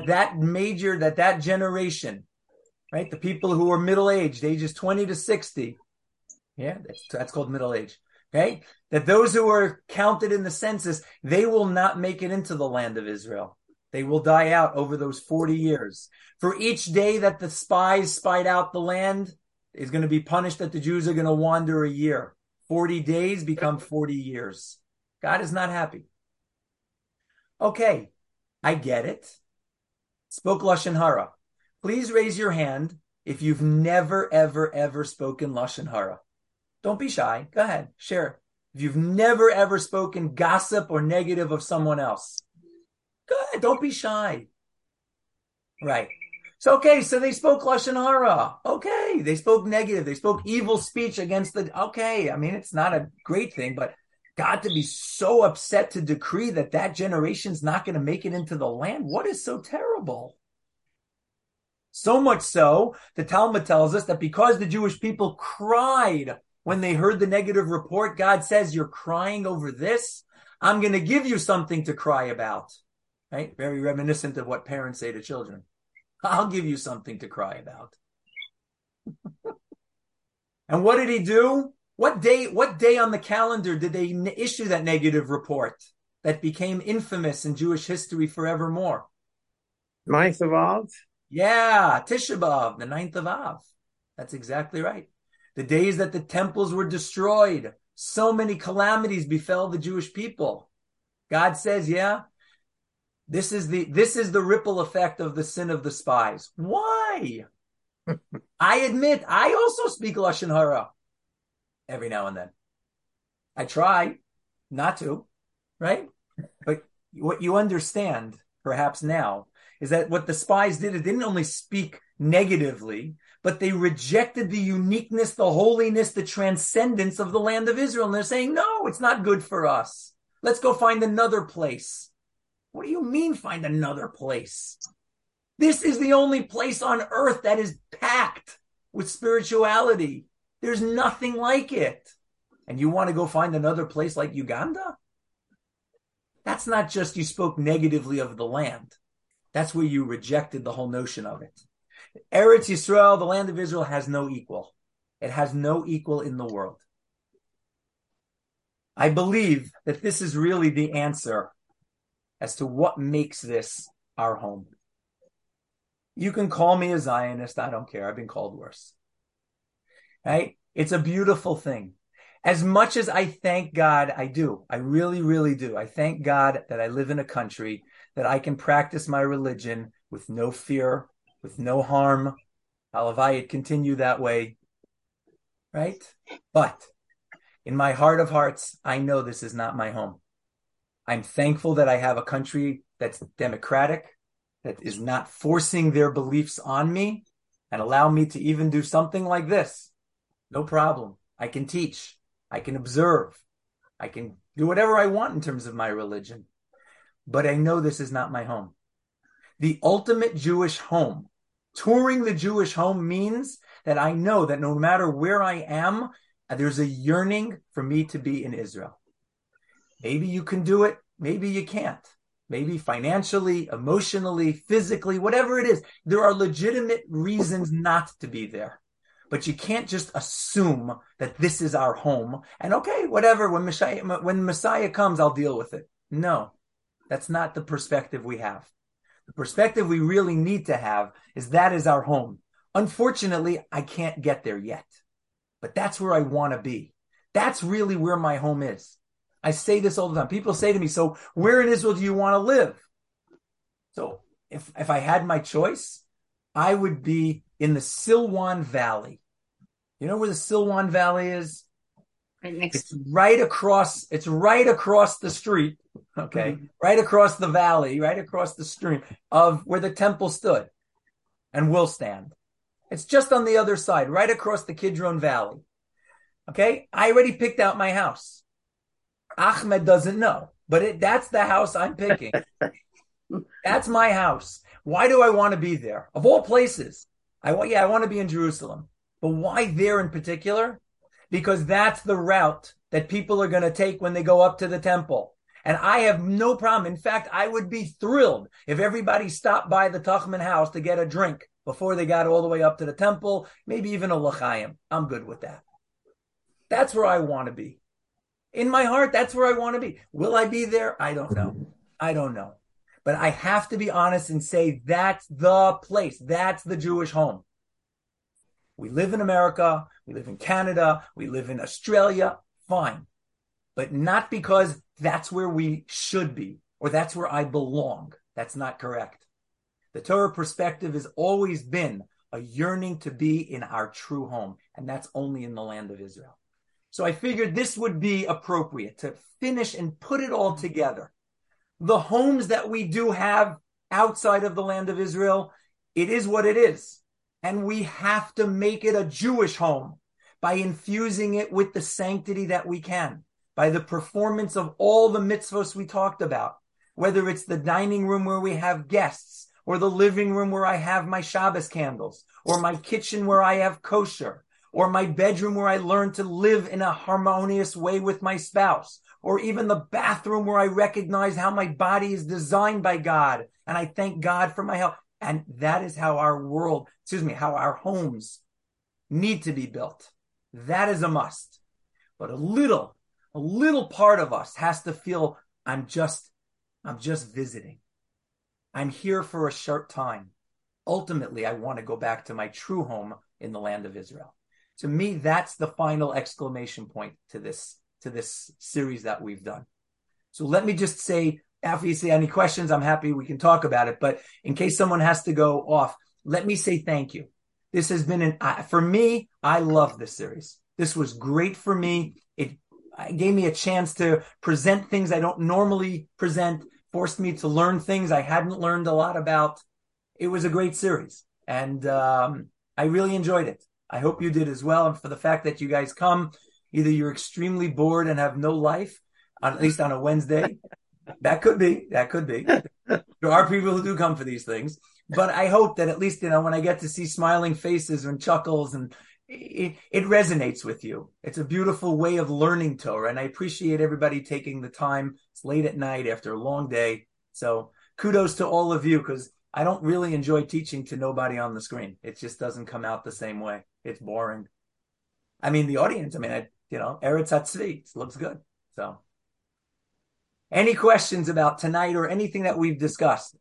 that generation, right? The people who are middle-aged, ages 20 to 60. Yeah, that's called middle age. Okay? That those who are counted in the census, they will not make it into the land of Israel. They will die out over those 40 years. For each day that the spies spied out the land is going to be punished that the Jews are going to wander a year. 40 days become 40 years. God is not happy. Okay, I get it. Spoke Lashon Hara. Please raise your hand if you've never, ever, ever spoken Lashon Hara. Don't be shy. Go ahead. Share. If you've never, ever spoken gossip or negative of someone else. Go ahead. Don't be shy. Right. So they spoke Lashon Hara. Okay. They spoke negative. They spoke evil speech against okay. I mean, it's not a great thing, but God to be so upset to decree that generation's not going to make it into the land. What is so terrible? So much so, the Talmud tells us that because the Jewish people cried when they heard the negative report, God says, you're crying over this? I'm going to give you something to cry about. Right? Very reminiscent of what parents say to children. I'll give you something to cry about. And what did he do? What day on the calendar did they issue that negative report that became infamous in Jewish history forevermore? 9th of Av? Yeah, Tisha B'Av, the 9th of Av. That's exactly right. The days that the temples were destroyed, so many calamities befell the Jewish people. God says, yeah, this is the ripple effect of the sin of the spies. Why? I admit, I also speak Lashon Hara every now and then. I try not to, right? But what you understand, perhaps now, is that what the spies did, it didn't only speak negatively, but they rejected the uniqueness, the holiness, the transcendence of the land of Israel. And they're saying, no, it's not good for us. Let's go find another place. What do you mean find another place? This is the only place on earth that is packed with spirituality. There's nothing like it. And you want to go find another place like Uganda? That's not just you spoke negatively of the land. That's where you rejected the whole notion of it. Eretz Yisrael, the land of Israel, has no equal. It has no equal in the world. I believe that this is really the answer as to what makes this our home. You can call me a Zionist. I don't care. I've been called worse. Right? It's a beautiful thing. As much as I thank God, I do. I really, really do. I thank God that I live in a country that I can practice my religion with no fear, with no harm. Halavai, it continue that way. Right? But in my heart of hearts, I know this is not my home. I'm thankful that I have a country that's democratic, that is not forcing their beliefs on me and allow me to even do something like this. No problem. I can teach. I can observe. I can do whatever I want in terms of my religion. But I know this is not my home. The ultimate Jewish home, touring the Jewish home, means that I know that no matter where I am, there's a yearning for me to be in Israel. Maybe you can do it. Maybe you can't. Maybe financially, emotionally, physically, whatever it is. There are legitimate reasons not to be there. But you can't just assume that this is our home. And okay, whatever, when Messiah comes, I'll deal with it. No, that's not the perspective we have. The perspective we really need to have is that is our home. Unfortunately, I can't get there yet. But that's where I want to be. That's really where my home is. I say this all the time. People say to me, so where in Israel do you want to live? So if I had my choice, I would be in the Silwan Valley. You know where the Silwan Valley is? Right next. It's right across the street. Okay. Mm-hmm. Right across the valley, right across the stream of where the temple stood and will stand. It's just on the other side, right across the Kidron Valley. Okay. I already picked out my house. Ahmed doesn't know, but that's the house I'm picking. That's my house. Why do I want to be there? Of all places, I want to be in Jerusalem. But why there in particular? Because that's the route that people are going to take when they go up to the temple. And I have no problem. In fact, I would be thrilled if everybody stopped by the Tachman house to get a drink before they got all the way up to the temple, maybe even a l'chaim. I'm good with that. That's where I want to be. In my heart, that's where I want to be. Will I be there? I don't know. But I have to be honest and say that's the place. That's the Jewish home. We live in America. We live in Canada. We live in Australia. Fine. But not because that's where we should be or that's where I belong. That's not correct. The Torah perspective has always been a yearning to be in our true home. And that's only in the land of Israel. So I figured this would be appropriate to finish and put it all together. The homes that we do have outside of the land of Israel, it is what it is. And we have to make it a Jewish home by infusing it with the sanctity that we can, by the performance of all the mitzvos we talked about, whether it's the dining room where we have guests, or the living room where I have my Shabbos candles, or my kitchen where I have kosher, or my bedroom where I learn to live in a harmonious way with my spouse, or even the bathroom where I recognize how my body is designed by God, and I thank God for my health. And that is how how our homes need to be built. That is a must. But a little part of us has to feel, I'm just visiting. I'm here for a short time. Ultimately, I want to go back to my true home in the land of Israel. To me, that's the final exclamation point to this series that we've done. So let me just say, after you say any questions, I'm happy we can talk about it. But in case someone has to go off, let me say thank you. This has been for me, I love this series. This was great for me. It gave me a chance to present things I don't normally present, forced me to learn things I hadn't learned a lot about. It was a great series. And I really enjoyed it. I hope you did as well. And for the fact that you guys come, either you're extremely bored and have no life, at least on a Wednesday. That could be. There are people who do come for these things. But I hope that at least, when I get to see smiling faces and chuckles, and it resonates with you. It's a beautiful way of learning Torah. And I appreciate everybody taking the time. It's late at night after a long day. So kudos to all of you, because I don't really enjoy teaching to nobody on the screen. It just doesn't come out the same way. It's boring. I mean, the audience, Eretz HaTzvi, it looks good. So, any questions about tonight or anything that we've discussed?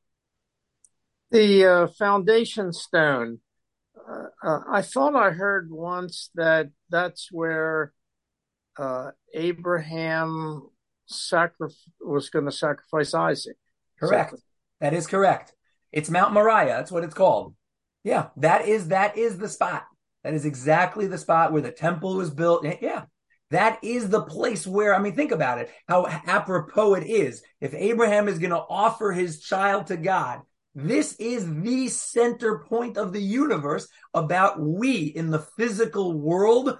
The foundation stone. I thought I heard once that that's where Abraham was going to sacrifice Isaac. Correct. That is correct. It's Mount Moriah. That's what it's called. Yeah, that is the spot. That is exactly the spot where the temple was built. Yeah, that is the place where, think about it, how apropos it is. If Abraham is going to offer his child to God, this is the center point of the universe about we in the physical world,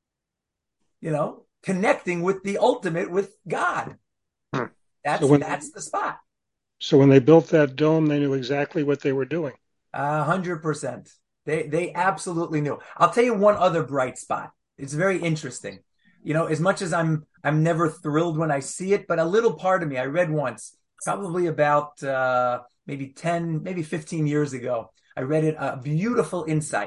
connecting with the ultimate, with God. That's the spot. So when they built that dome, they knew exactly what they were doing. 100%. They absolutely knew. I'll tell you one other bright spot. It's very interesting. As much as I'm never thrilled when I see it, but a little part of me, I read once, probably about maybe 10, maybe 15 years ago, I read it, a beautiful insight.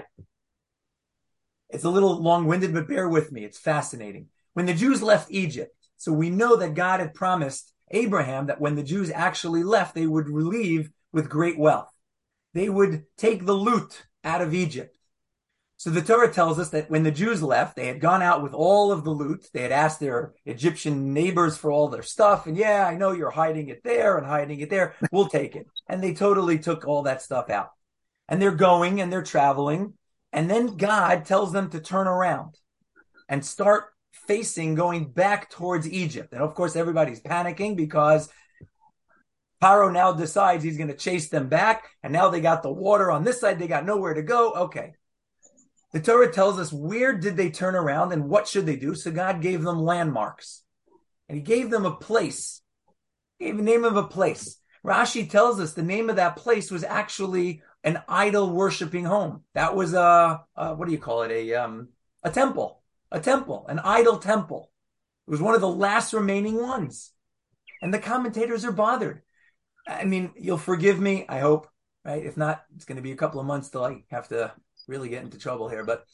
It's a little long-winded, but bear with me. It's fascinating. When the Jews left Egypt, so we know that God had promised Abraham that when the Jews actually left, they would leave with great wealth. They would take the loot out of Egypt. So the Torah tells us that when the Jews left, they had gone out with all of the loot. They had asked their Egyptian neighbors for all their stuff. And yeah, I know you're hiding it there and hiding it there. We'll take it. And they totally took all that stuff out. And they're going and they're traveling. And then God tells them to turn around and start going back towards Egypt. And of course, everybody's panicking because Paro now decides he's going to chase them back. And now they got the water on this side. They got nowhere to go. Okay. The Torah tells us where did they turn around and what should they do? So God gave them landmarks. And he gave them a place. He gave the name of a place. Rashi tells us the name of that place was actually an idol worshiping home. That was what do you call it? A temple. A temple, an idol temple. It was one of the last remaining ones. And the commentators are bothered. You'll forgive me, I hope, right? If not, it's going to be a couple of months till I have to really get into trouble here. But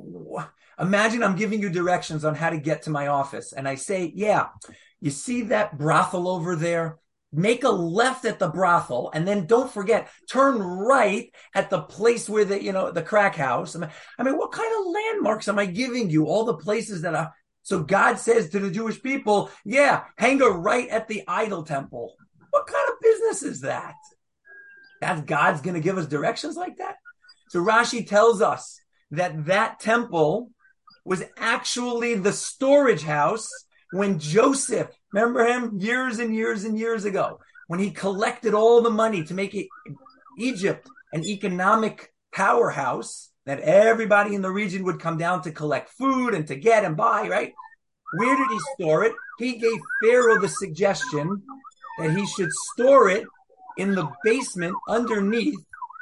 imagine I'm giving you directions on how to get to my office. And I say, yeah, you see that brothel over there? Make a left at the brothel, and then don't forget, turn right at the place where the crack house. What kind of landmarks am I giving you? All the places that are. So God says to the Jewish people, yeah, hang a right at the idol temple. What kind of business is that? That God's going to give us directions like that? So Rashi tells us that temple was actually the storage house when Joseph, remember him years and years and years ago, when he collected all the money to make Egypt an economic powerhouse that everybody in the region would come down to collect food and to get and buy, right? Where did he store it? He gave Pharaoh the suggestion that he should store it in the basement underneath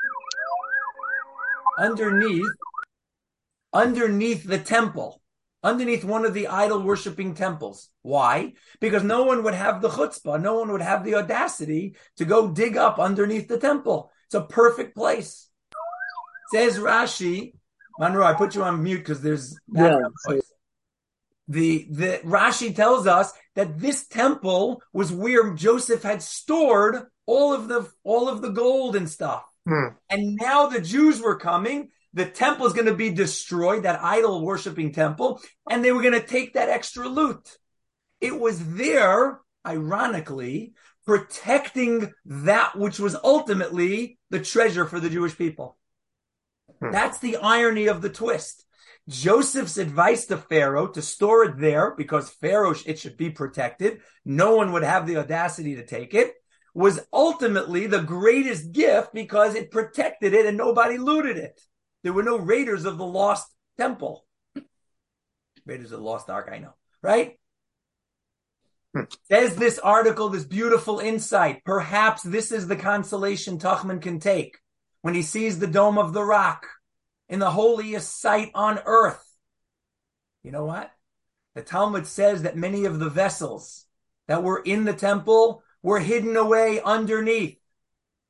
the temple. Underneath one of the idol-worshipping temples. Why? Because no one would have the chutzpah, no one would have the audacity to go dig up underneath the temple. It's a perfect place. Says Rashi, Monroe, I put you on mute because there's background noise. The Rashi tells us that this temple was where Joseph had stored all of the gold and stuff. And now the Jews were coming. The temple is going to be destroyed, that idol worshiping temple, and they were going to take that extra loot. It was there, ironically, protecting that which was ultimately the treasure for the Jewish people. That's the irony of the twist. Joseph's advice to Pharaoh to store it there because Pharaoh, it should be protected. No one would have the audacity to take it. Was ultimately the greatest gift because it protected it and nobody looted it. There were no raiders of the lost temple. Raiders of the lost ark, I know, right? Says this article, this beautiful insight. Perhaps this is the consolation Tachman can take when he sees the Dome of the Rock in the holiest site on earth. You know what? The Talmud says that many of the vessels that were in the temple were hidden away underneath.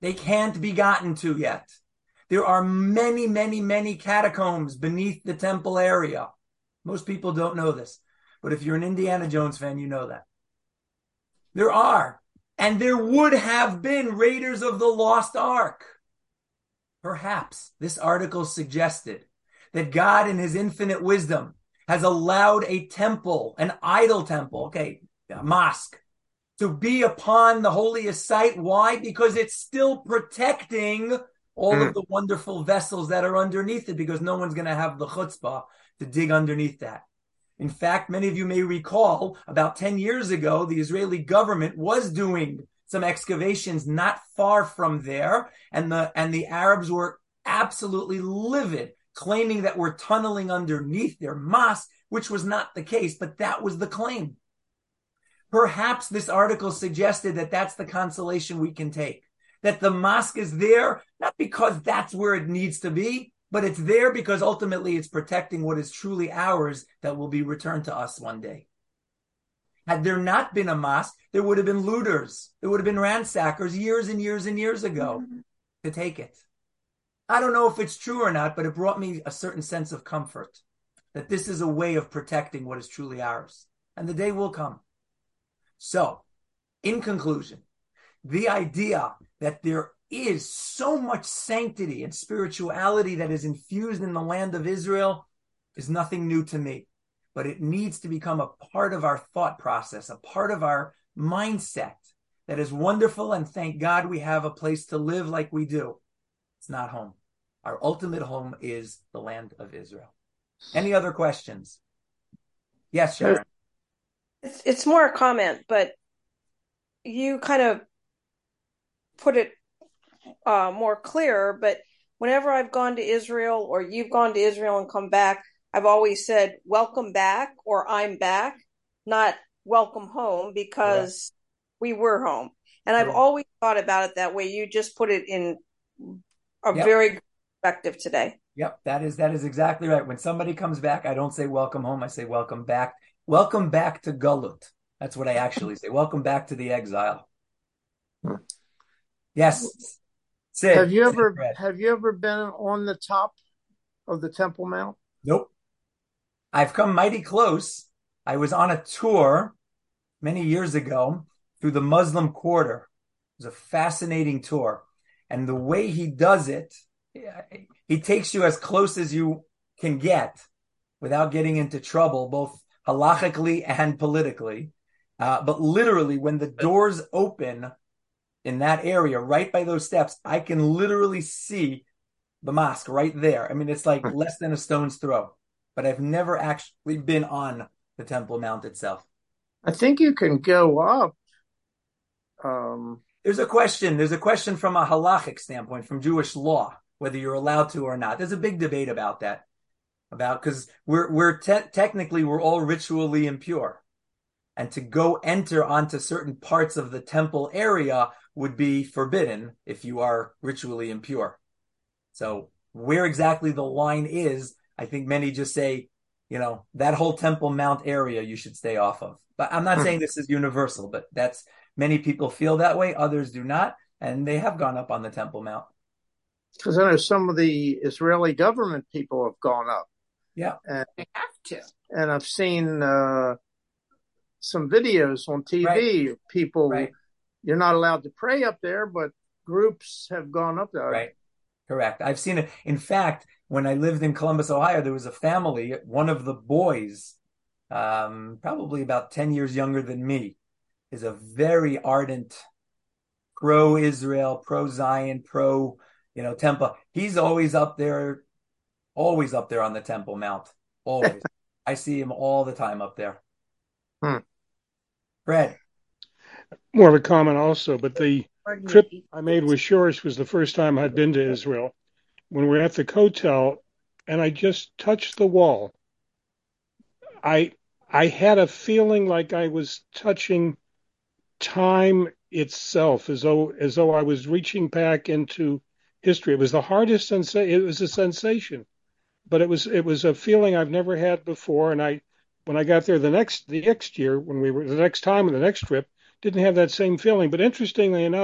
They can't be gotten to yet. There are many, many, many catacombs beneath the temple area. Most people don't know this, but if you're an Indiana Jones fan, you know that. There are, and there would have been Raiders of the Lost Ark. Perhaps this article suggested that God in his infinite wisdom has allowed a temple, an idol temple, a mosque, to be upon the holiest site. Why? Because it's still protecting all of the wonderful vessels that are underneath it, because no one's going to have the chutzpah to dig underneath that. In fact, many of you may recall about 10 years ago, the Israeli government was doing some excavations not far from there, and the Arabs were absolutely livid, claiming that we're tunneling underneath their mosque, which was not the case, but that was the claim. Perhaps this article suggested that that's the consolation we can take, that the mosque is there, not because that's where it needs to be, but it's there because ultimately it's protecting what is truly ours that will be returned to us one day. Had there not been a mosque, there would have been looters. There would have been ransackers years and years and years ago to take it. I don't know if it's true or not, but it brought me a certain sense of comfort that this is a way of protecting what is truly ours. And the day will come. So, in conclusion, the idea that there is so much sanctity and spirituality that is infused in the land of Israel is nothing new to me. But it needs to become a part of our thought process, a part of our mindset that is wonderful, and thank God we have a place to live like we do. It's not home. Our ultimate home is the land of Israel. Any other questions? Yes, Sharon. It's more a comment, but you kind of put it more clear. But whenever I've gone to Israel, or you've gone to Israel and come back, I've always said, welcome back, or I'm back, not welcome home, because we were home. And I've always thought about it that way. You just put it in a very good perspective today. Yep, that is exactly right. When somebody comes back, I don't say welcome home. I say welcome back. Welcome back to Galut. That's what I actually say. Welcome back to the exile. Yes. Sid, have you ever been on the top of the Temple Mount? Nope. I've come mighty close. I was on a tour many years ago through the Muslim Quarter. It was a fascinating tour. And the way he does it, he takes you as close as you can get without getting into trouble, both halachically and politically. But literally, when the doors open in that area, right by those steps, I can literally see the mosque right there. I mean, it's like less than a stone's throw. But I've never actually been on the Temple Mount itself. I think you can go up. There's a question from a halachic standpoint, from Jewish law, whether you're allowed to or not. There's a big debate about that, because technically we're all ritually impure, and to go enter onto certain parts of the temple area would be forbidden if you are ritually impure. So where exactly the line is, I think many just say, that whole Temple Mount area you should stay off of. But I'm not saying this is universal, but many people feel that way. Others do not. And they have gone up on the Temple Mount. Because I know some of the Israeli government people have gone up. Yeah. And they have to. And I've seen some videos on TV of people, you're not allowed to pray up there, but groups have gone up there. Right. Correct. I've seen it. In fact, when I lived in Columbus, Ohio, there was a family, one of the boys, probably about 10 years younger than me, is a very ardent pro-Israel, pro-Zion, Temple. He's always up there on the Temple Mount. Always. I see him all the time up there. Fred. More of a comment also, but the trip I made with Shorish was the first time I'd been to Israel. When we were at the Kotel, and I just touched the wall, I had a feeling like I was touching time itself, as though I was reaching back into history. It was the hardest sensation. It was a sensation, but it was a feeling I've never had before. And when I got there the next year, the next time on the next trip, didn't have that same feeling. But interestingly enough,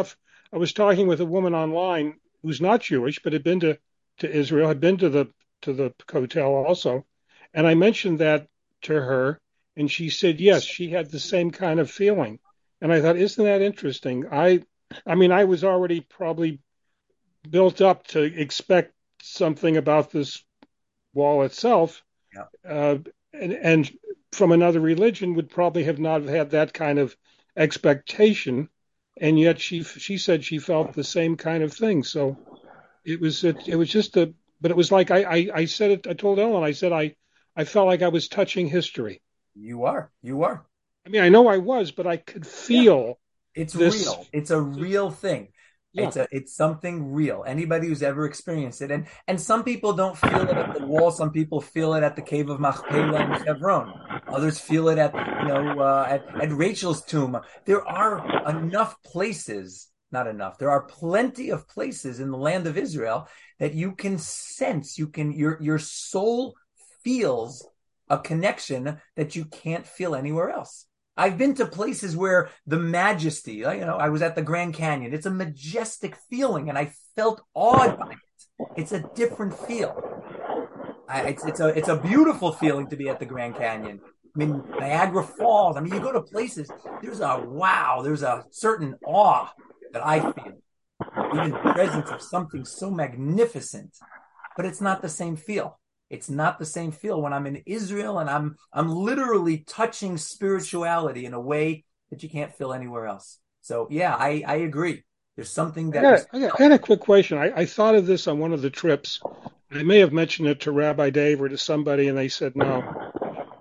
I was talking with a woman online who's not Jewish, but had been to Israel, had been to the hotel also, and I mentioned that to her, and she said yes, she had the same kind of feeling, and I thought, isn't that interesting? I mean, I was already probably built up to expect something about this wall itself, Yeah. And from another religion would probably have not had that kind of expectation, and yet she said she felt the same kind of thing. So it was just but it was like I said it. I told Ellen, I said I felt like I was touching history. You are. I mean, I know I was, but I could feel it's this. real. It's a real thing. Yeah. It's something real. Anybody who's ever experienced it, and some people don't feel it at the wall. Some people feel it at the cave of Machpelah in Hebron. Others feel it at at Rachel's tomb. There are enough places, not enough. There are plenty of places in the land of Israel that you can sense. Your soul feels a connection that you can't feel anywhere else. I've been to places where the majesty, I was at the Grand Canyon. It's a majestic feeling, and I felt awed by it. It's a different feel. It's a beautiful feeling to be at the Grand Canyon. I mean, Niagara Falls. I mean, you go to places, there's a certain awe that I feel. Even the presence of something so magnificent, but it's not the same feel. It's not the same feel when I'm in Israel and I'm literally touching spirituality in a way that you can't feel anywhere else. So yeah, I agree. There's something that I had a quick question. I thought of this on one of the trips. I may have mentioned it to Rabbi Dave or to somebody, and they said no.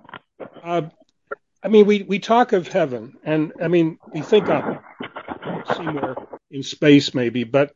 I mean, we talk of heaven, and I mean, we think of somewhere in space, maybe, but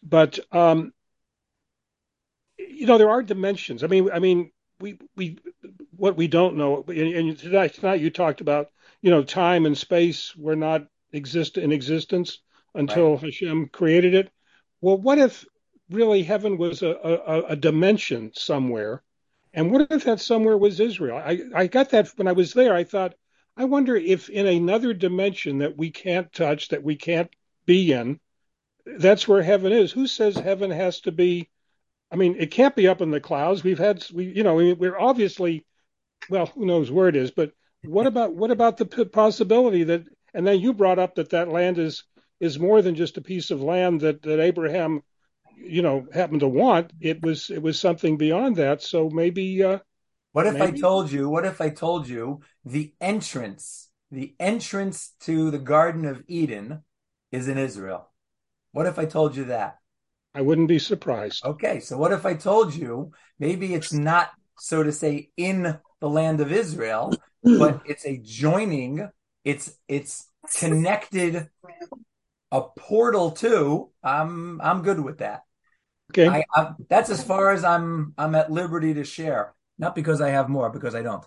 there are dimensions. I mean, we what we don't know. And tonight you talked about, time and space were not in existence until right. Hashem created it. Well, what if really heaven was a dimension somewhere, and what if that somewhere was Israel? I got that when I was there. I thought, I wonder if in another dimension that we can't touch, that we can't be in, that's where heaven is. Who says heaven has to be? I mean, it can't be up in the clouds. We're obviously, well, who knows where it is, but what about the possibility that, and then you brought up that land is more than just a piece of land that Abraham, happened to want. It was something beyond that. So maybe, what if I told you the entrance to the Garden of Eden is in Israel? What if I told you that? I wouldn't be surprised. Okay, so what if I told you maybe it's not, so to say, in the land of Israel, but it's a joining, it's connected, a portal to. I'm good with that. Okay, that's as far as I'm at liberty to share. Not because I have more, because I don't.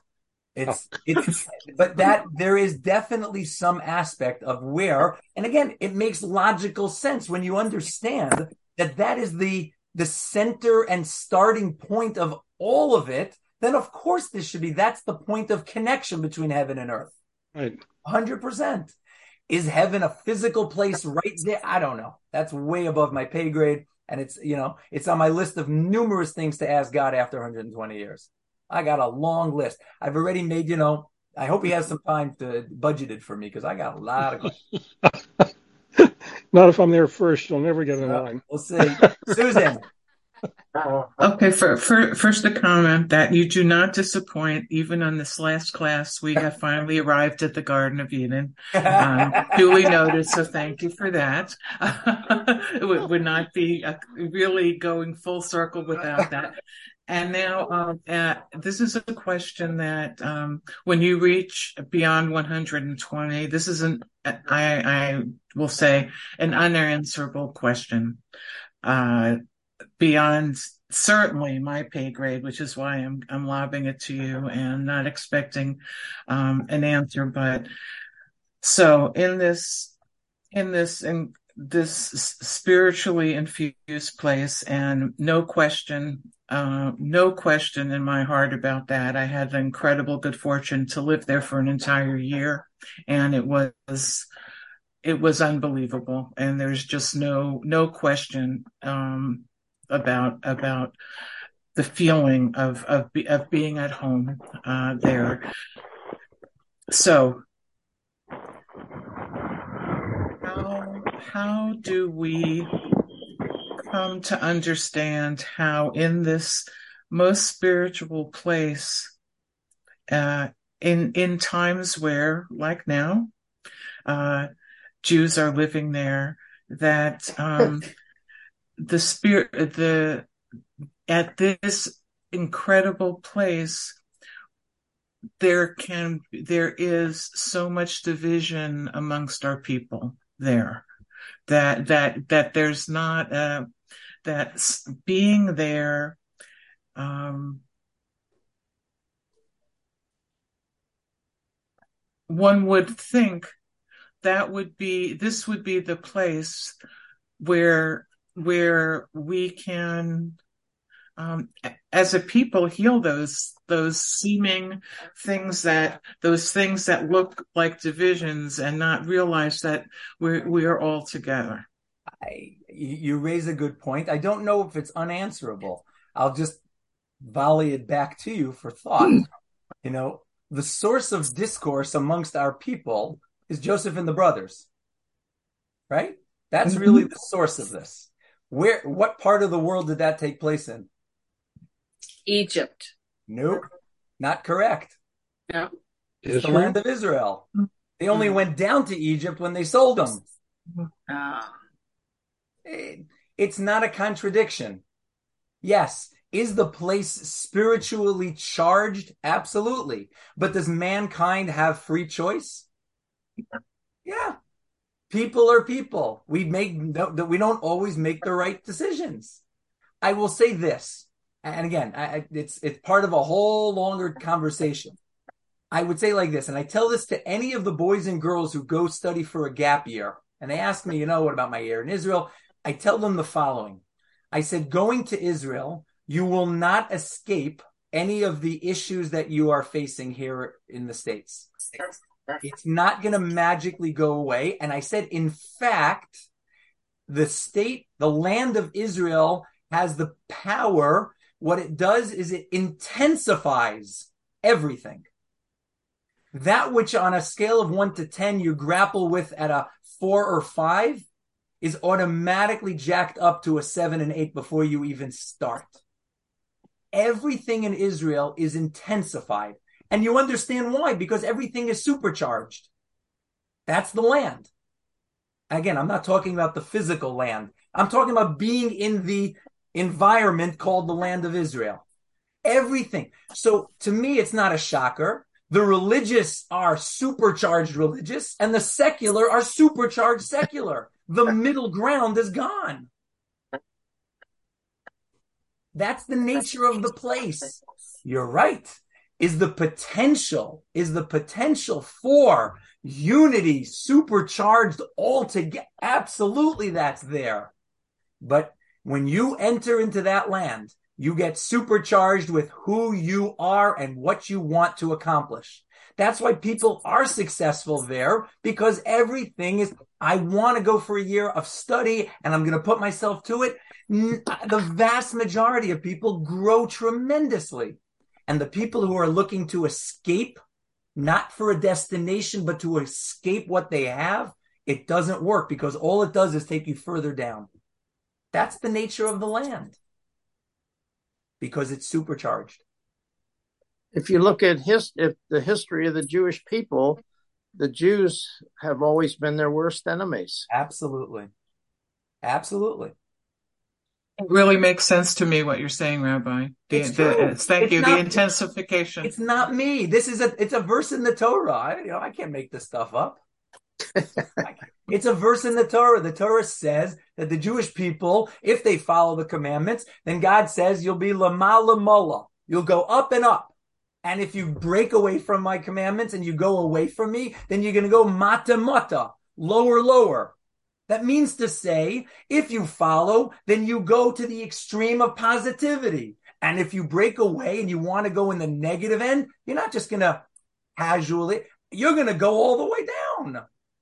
But that there is definitely some aspect of where, and again, it makes logical sense when you understand that is the center and starting point of all of it. Then of course that's the point of connection between heaven and earth. Right. 100%. Is heaven a physical place right there? I don't know. That's way above my pay grade. And it's on my list of numerous things to ask God after 120 years. I got a long list. I've already made, I hope he has some time to budget it for me, because I got a lot of questions. Not if I'm there first. You'll never get in line. We'll see. Susan. Okay, first a comment that you do not disappoint. Even on this last class, we have finally arrived at the Garden of Eden. Duly noted, so thank you for that. It would not be really going full circle without that. And now, this is a question that when you reach beyond 120, this is I will say, an unanswerable question. Beyond certainly my pay grade, which is why I'm lobbing it to you and not expecting an answer. But so in this spiritually infused place, and no question in my heart about that. I had the incredible good fortune to live there for an entire year, and it was it was unbelievable, and there's just no question about the feeling of being at home there. So how do we come to understand how in this most spiritual place, in times where, like now, Jews are living there, that at this incredible place, there is so much division amongst our people there, that there's not that being there, one would think this would be the place where we can, as a people, heal those seeming things that look like divisions, and not realize that we are all together. You raise a good point. I don't know if it's unanswerable. I'll just volley it back to you for thought. The source of discourse amongst our people is Joseph and the brothers, right? That's really the source of this. What part of the world did that take place in? Egypt. Nope, not correct. No. It's the land of Israel. They only went down to Egypt when they sold them. It's not a contradiction. Yes. Is the place spiritually charged? Absolutely. But does mankind have free choice? Yeah. People are people. We don't always make the right decisions. I will say this, and again, it's part of a whole longer conversation. I would say like this, and I tell this to any of the boys and girls who go study for a gap year, and they ask me, what about my year in Israel? I tell them the following. I said, going to Israel, you will not escape any of the issues that you are facing here in the States. It's not going to magically go away. And I said, in fact, the land of Israel has the power. What it does is it intensifies everything. That which on a scale of 1 to 10 you grapple with at a 4 or 5 is automatically jacked up to a 7 and 8 before you even start. Everything in Israel is intensified. And you understand why, because everything is supercharged. That's the land. Again, I'm not talking about the physical land. I'm talking about being in the environment called the land of Israel. Everything. So to me, it's not a shocker. The religious are supercharged religious, and the secular are supercharged secular. The middle ground is gone. That's the nature of the place. You're right. Is the potential for unity supercharged altogether? Absolutely, that's there. But when you enter into that land, you get supercharged with who you are and what you want to accomplish. That's why people are successful there, because everything is, I want to go for a year of study and I'm going to put myself to it. The vast majority of people grow tremendously. And the people who are looking to escape, not for a destination, but to escape what they have, it doesn't work, because all it does is take you further down. That's the nature of the land, because it's supercharged. If you look at the history of the Jewish people, the Jews have always been their worst enemies. Absolutely. Absolutely. It really makes sense to me what you're saying, Rabbi. Thank you. The intensification. It's not me. It's a verse in the Torah. I can't make this stuff up. It's a verse in the Torah. The Torah says that the Jewish people, if they follow the commandments, then God says you'll be lama lamola. You'll go up and up. And if you break away from my commandments and you go away from me, then you're going to go mata mata, lower, lower. That means to say, if you follow, then you go to the extreme of positivity. And if you break away and you want to go in the negative end, you're not just going to casually, you're going to go all the way down.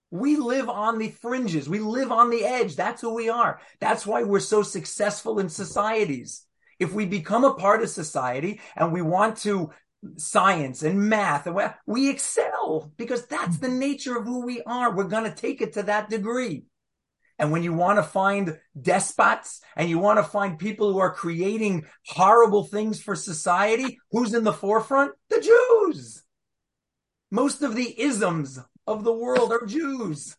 We live on the fringes. We live on the edge. That's who we are. That's why we're so successful in societies. If we become a part of society and we want to science and math, we excel because that's the nature of who we are. We're going to take it to that degree. And when you want to find despots and you want to find people who are creating horrible things for society, who's in the forefront? The Jews. Most of the isms of the world are Jews.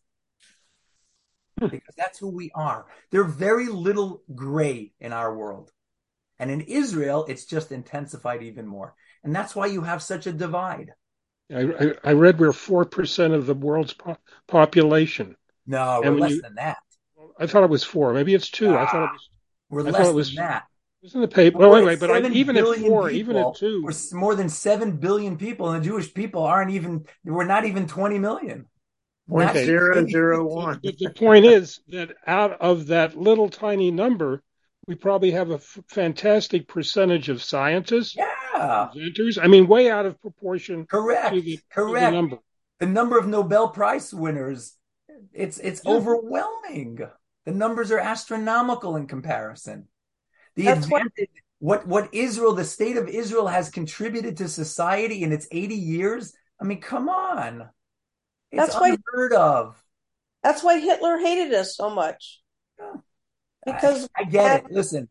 Because that's who we are. There's very little gray in our world. And in Israel, it's just intensified even more. And that's why you have such a divide. I read we're 4% of the world's population. No, we're less than that. I thought it was 4. Maybe it's 2. I thought it was. We're less than that. It was in the paper. Well, anyway, but even at 4, people, even at 2, we're more than 7 billion people, and the Jewish people we're not even 20 million. 0.001. The point is that out of that little tiny number, we probably have a fantastic percentage of scientists, inventors. I mean, way out of proportion. Correct. To the number. The number of Nobel Prize winners, it's overwhelming. The numbers are astronomical in comparison. The advantage, what Israel, the state of Israel has contributed to society in its 80 years. I mean, come on. It's unheard of. That's why Hitler hated us so much. Because I get it. Listen,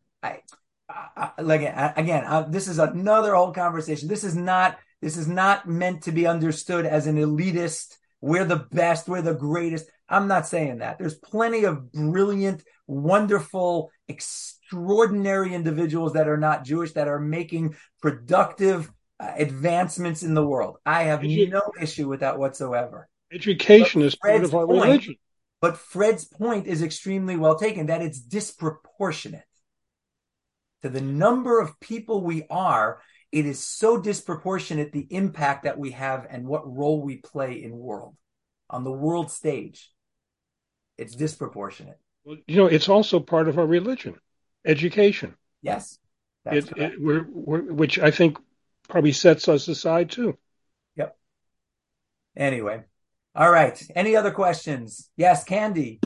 this is another whole conversation. This is not meant to be understood as an elitist. We're the best. We're the greatest. I'm not saying that. There's plenty of brilliant, wonderful, extraordinary individuals that are not Jewish that are making productive advancements in the world. I have no issue with that whatsoever. Education is part of our religion. But Fred's point is extremely well taken, that it's disproportionate to the number of people we are. It is so disproportionate, the impact that we have and what role we play in on the world stage. It's disproportionate. Well, it's also part of our religion, education. Yes. Which I think probably sets us aside too. Yep. Anyway. All right. Any other questions? Yes, Candy.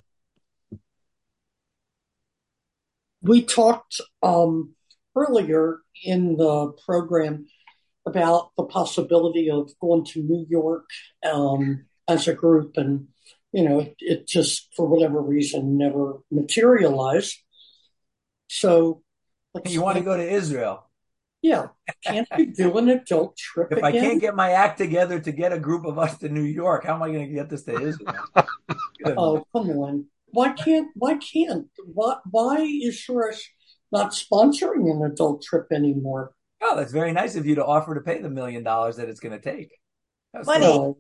We talked earlier in the program about the possibility of going to New York as a group, and it just for whatever reason never materialized. So, you want to go to Israel? Yeah, can't we do an adult trip again? I can't get my act together to get a group of us to New York, how am I going to get this to Israel? Oh, come on. Why is Shoresh not sponsoring an adult trip anymore? Oh, that's very nice of you to offer to pay the $1 million that it's going to take. Money.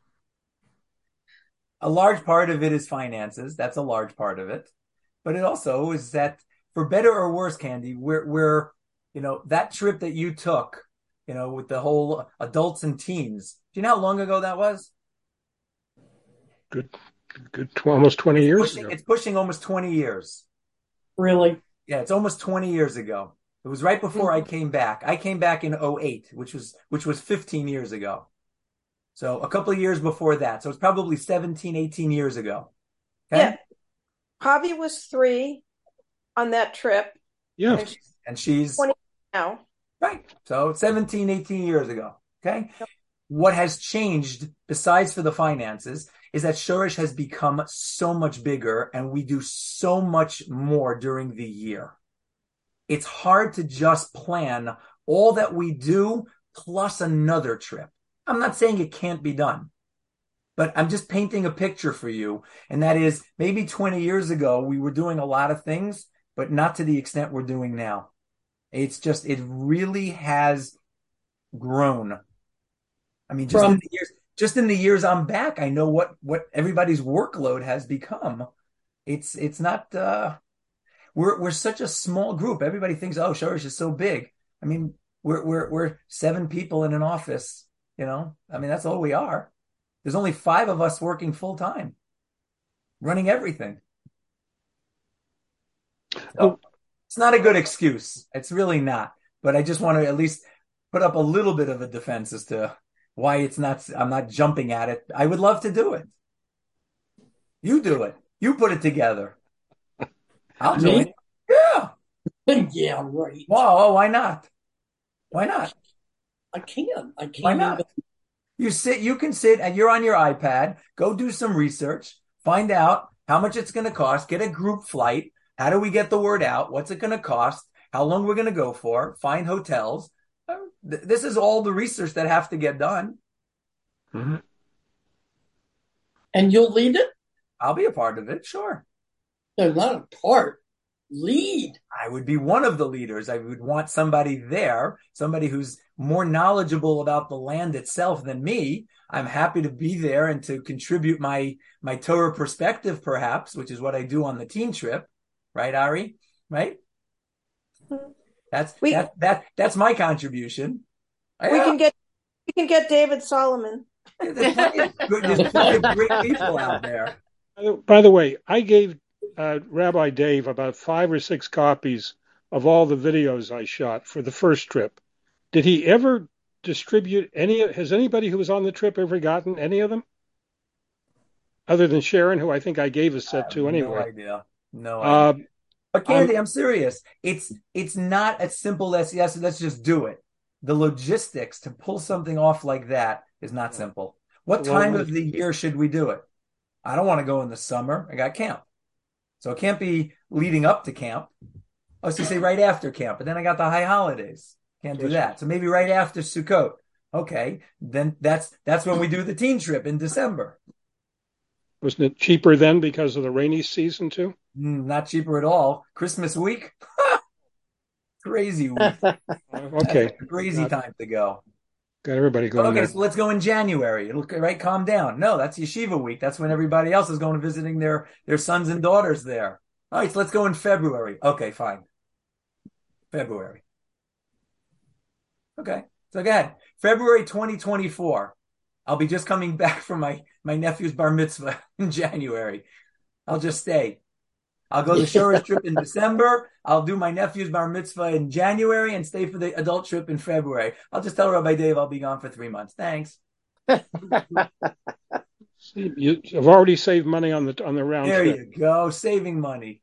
A large part of it is finances. That's a large part of it. But it also is that, for better or worse, Candy, we're that trip that you took, with the whole adults and teens. Do you know how long ago that was? Good, almost 20 years ago. It's pushing almost 20 years. Really? Yeah, it's almost 20 years ago. It was right before I came back. I came back in 2008, which was 15 years ago. So a couple of years before that. So it's probably 17, 18 years ago. Okay? Yeah. Javi was 3 on that trip. Yeah. And she's 20 now. Right. So 17, 18 years ago. Okay. Yep. What has changed, besides for the finances, is that Shoresh has become so much bigger and we do so much more during the year. It's hard to just plan all that we do plus another trip. I'm not saying it can't be done, but I'm just painting a picture for you. And that is, maybe 20 years ago, we were doing a lot of things, but not to the extent we're doing now. It really has grown. I mean, just in the years I'm back, I know what everybody's workload has become. It's not, we're such a small group. Everybody thinks, oh, Shoresh is so big. I mean, we're 7 people in an office, I mean, that's all we are. There's only 5 of us working full time, running everything. So, it's not a good excuse. It's really not. But I just want to at least put up a little bit of a defense as to why I'm not jumping at it. I would love to do it. You do it. You put it together. I'll Me? join. Yeah. Yeah, right. Wow. Why not? Why not? I can. I Why can't not? even. You can sit and you're on your iPad, go do some research, find out how much it's going to cost, get a group flight. How do we get the word out? What's it going to cost? How long we're going to go for? Find hotels. This is all the research that have to get done. Mm-hmm. And you'll lead it? I'll be a part of it. Sure. No, not a part. Lead. I would be one of the leaders. I would want somebody there, somebody who's more knowledgeable about the land itself than me. I'm happy to be there and to contribute my Torah perspective, perhaps, which is what I do on the teen trip. Right, Ari? Right? That's my contribution. We can get David Solomon. There's plenty of great people out there. By the way, I gave Rabbi Dave about 5 or 6 copies of all the videos I shot for the first trip. Did he ever distribute any? Has anybody who was on the trip ever gotten any of them? Other than Sharon, who I think I gave a set to anyway. No idea. But Candy, I'm serious. It's not as simple as, yes, let's just do it. The logistics to pull something off like that is not simple. What time of the year should we do it? I don't want to go in the summer. I got camp. So it can't be leading up to camp. I was going to say right after camp, but then I got the high holidays. Can't do that. So maybe right after Sukkot. Okay, then that's when we do the teen trip in December. Wasn't it cheaper then because of the rainy season too? Not cheaper at all. Christmas week? Crazy week. Okay. Crazy time to go. Got everybody going. Okay, there. so let's go in January. Right, calm down. No, that's Yeshiva week. That's when everybody else is going visiting their sons and daughters there. All right, so let's go in February. Okay, fine. February. Okay, so go ahead. February 2024. I'll be just coming back from my nephew's bar mitzvah in January. I'll just stay. I'll go to the Shorah trip in December. I'll do my nephew's bar mitzvah in January and stay for the adult trip in February. I'll just tell Rabbi Dave I'll be gone for 3 months. Thanks. See, you've already saved money on the round there trip. You go, saving money.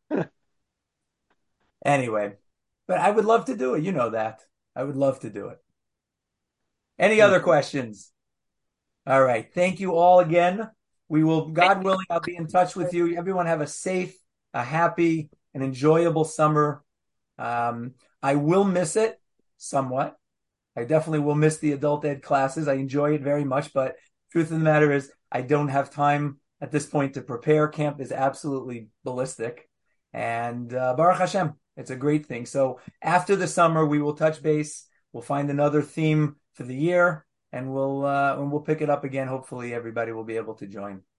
Anyway, but I would love to do it. You know that. I would love to do it. Any other questions? All right. Thank you all again. We will, God willing, I'll be in touch with you. Everyone have a safe, a happy, an enjoyable summer. I will miss it somewhat. I definitely will miss the adult ed classes. I enjoy it very much, but truth of the matter is I don't have time at this point to prepare. Camp is absolutely ballistic. And Baruch Hashem, it's a great thing. So after the summer, we will touch base. We'll find another theme for the year, and we'll pick it up again. Hopefully everybody will be able to join.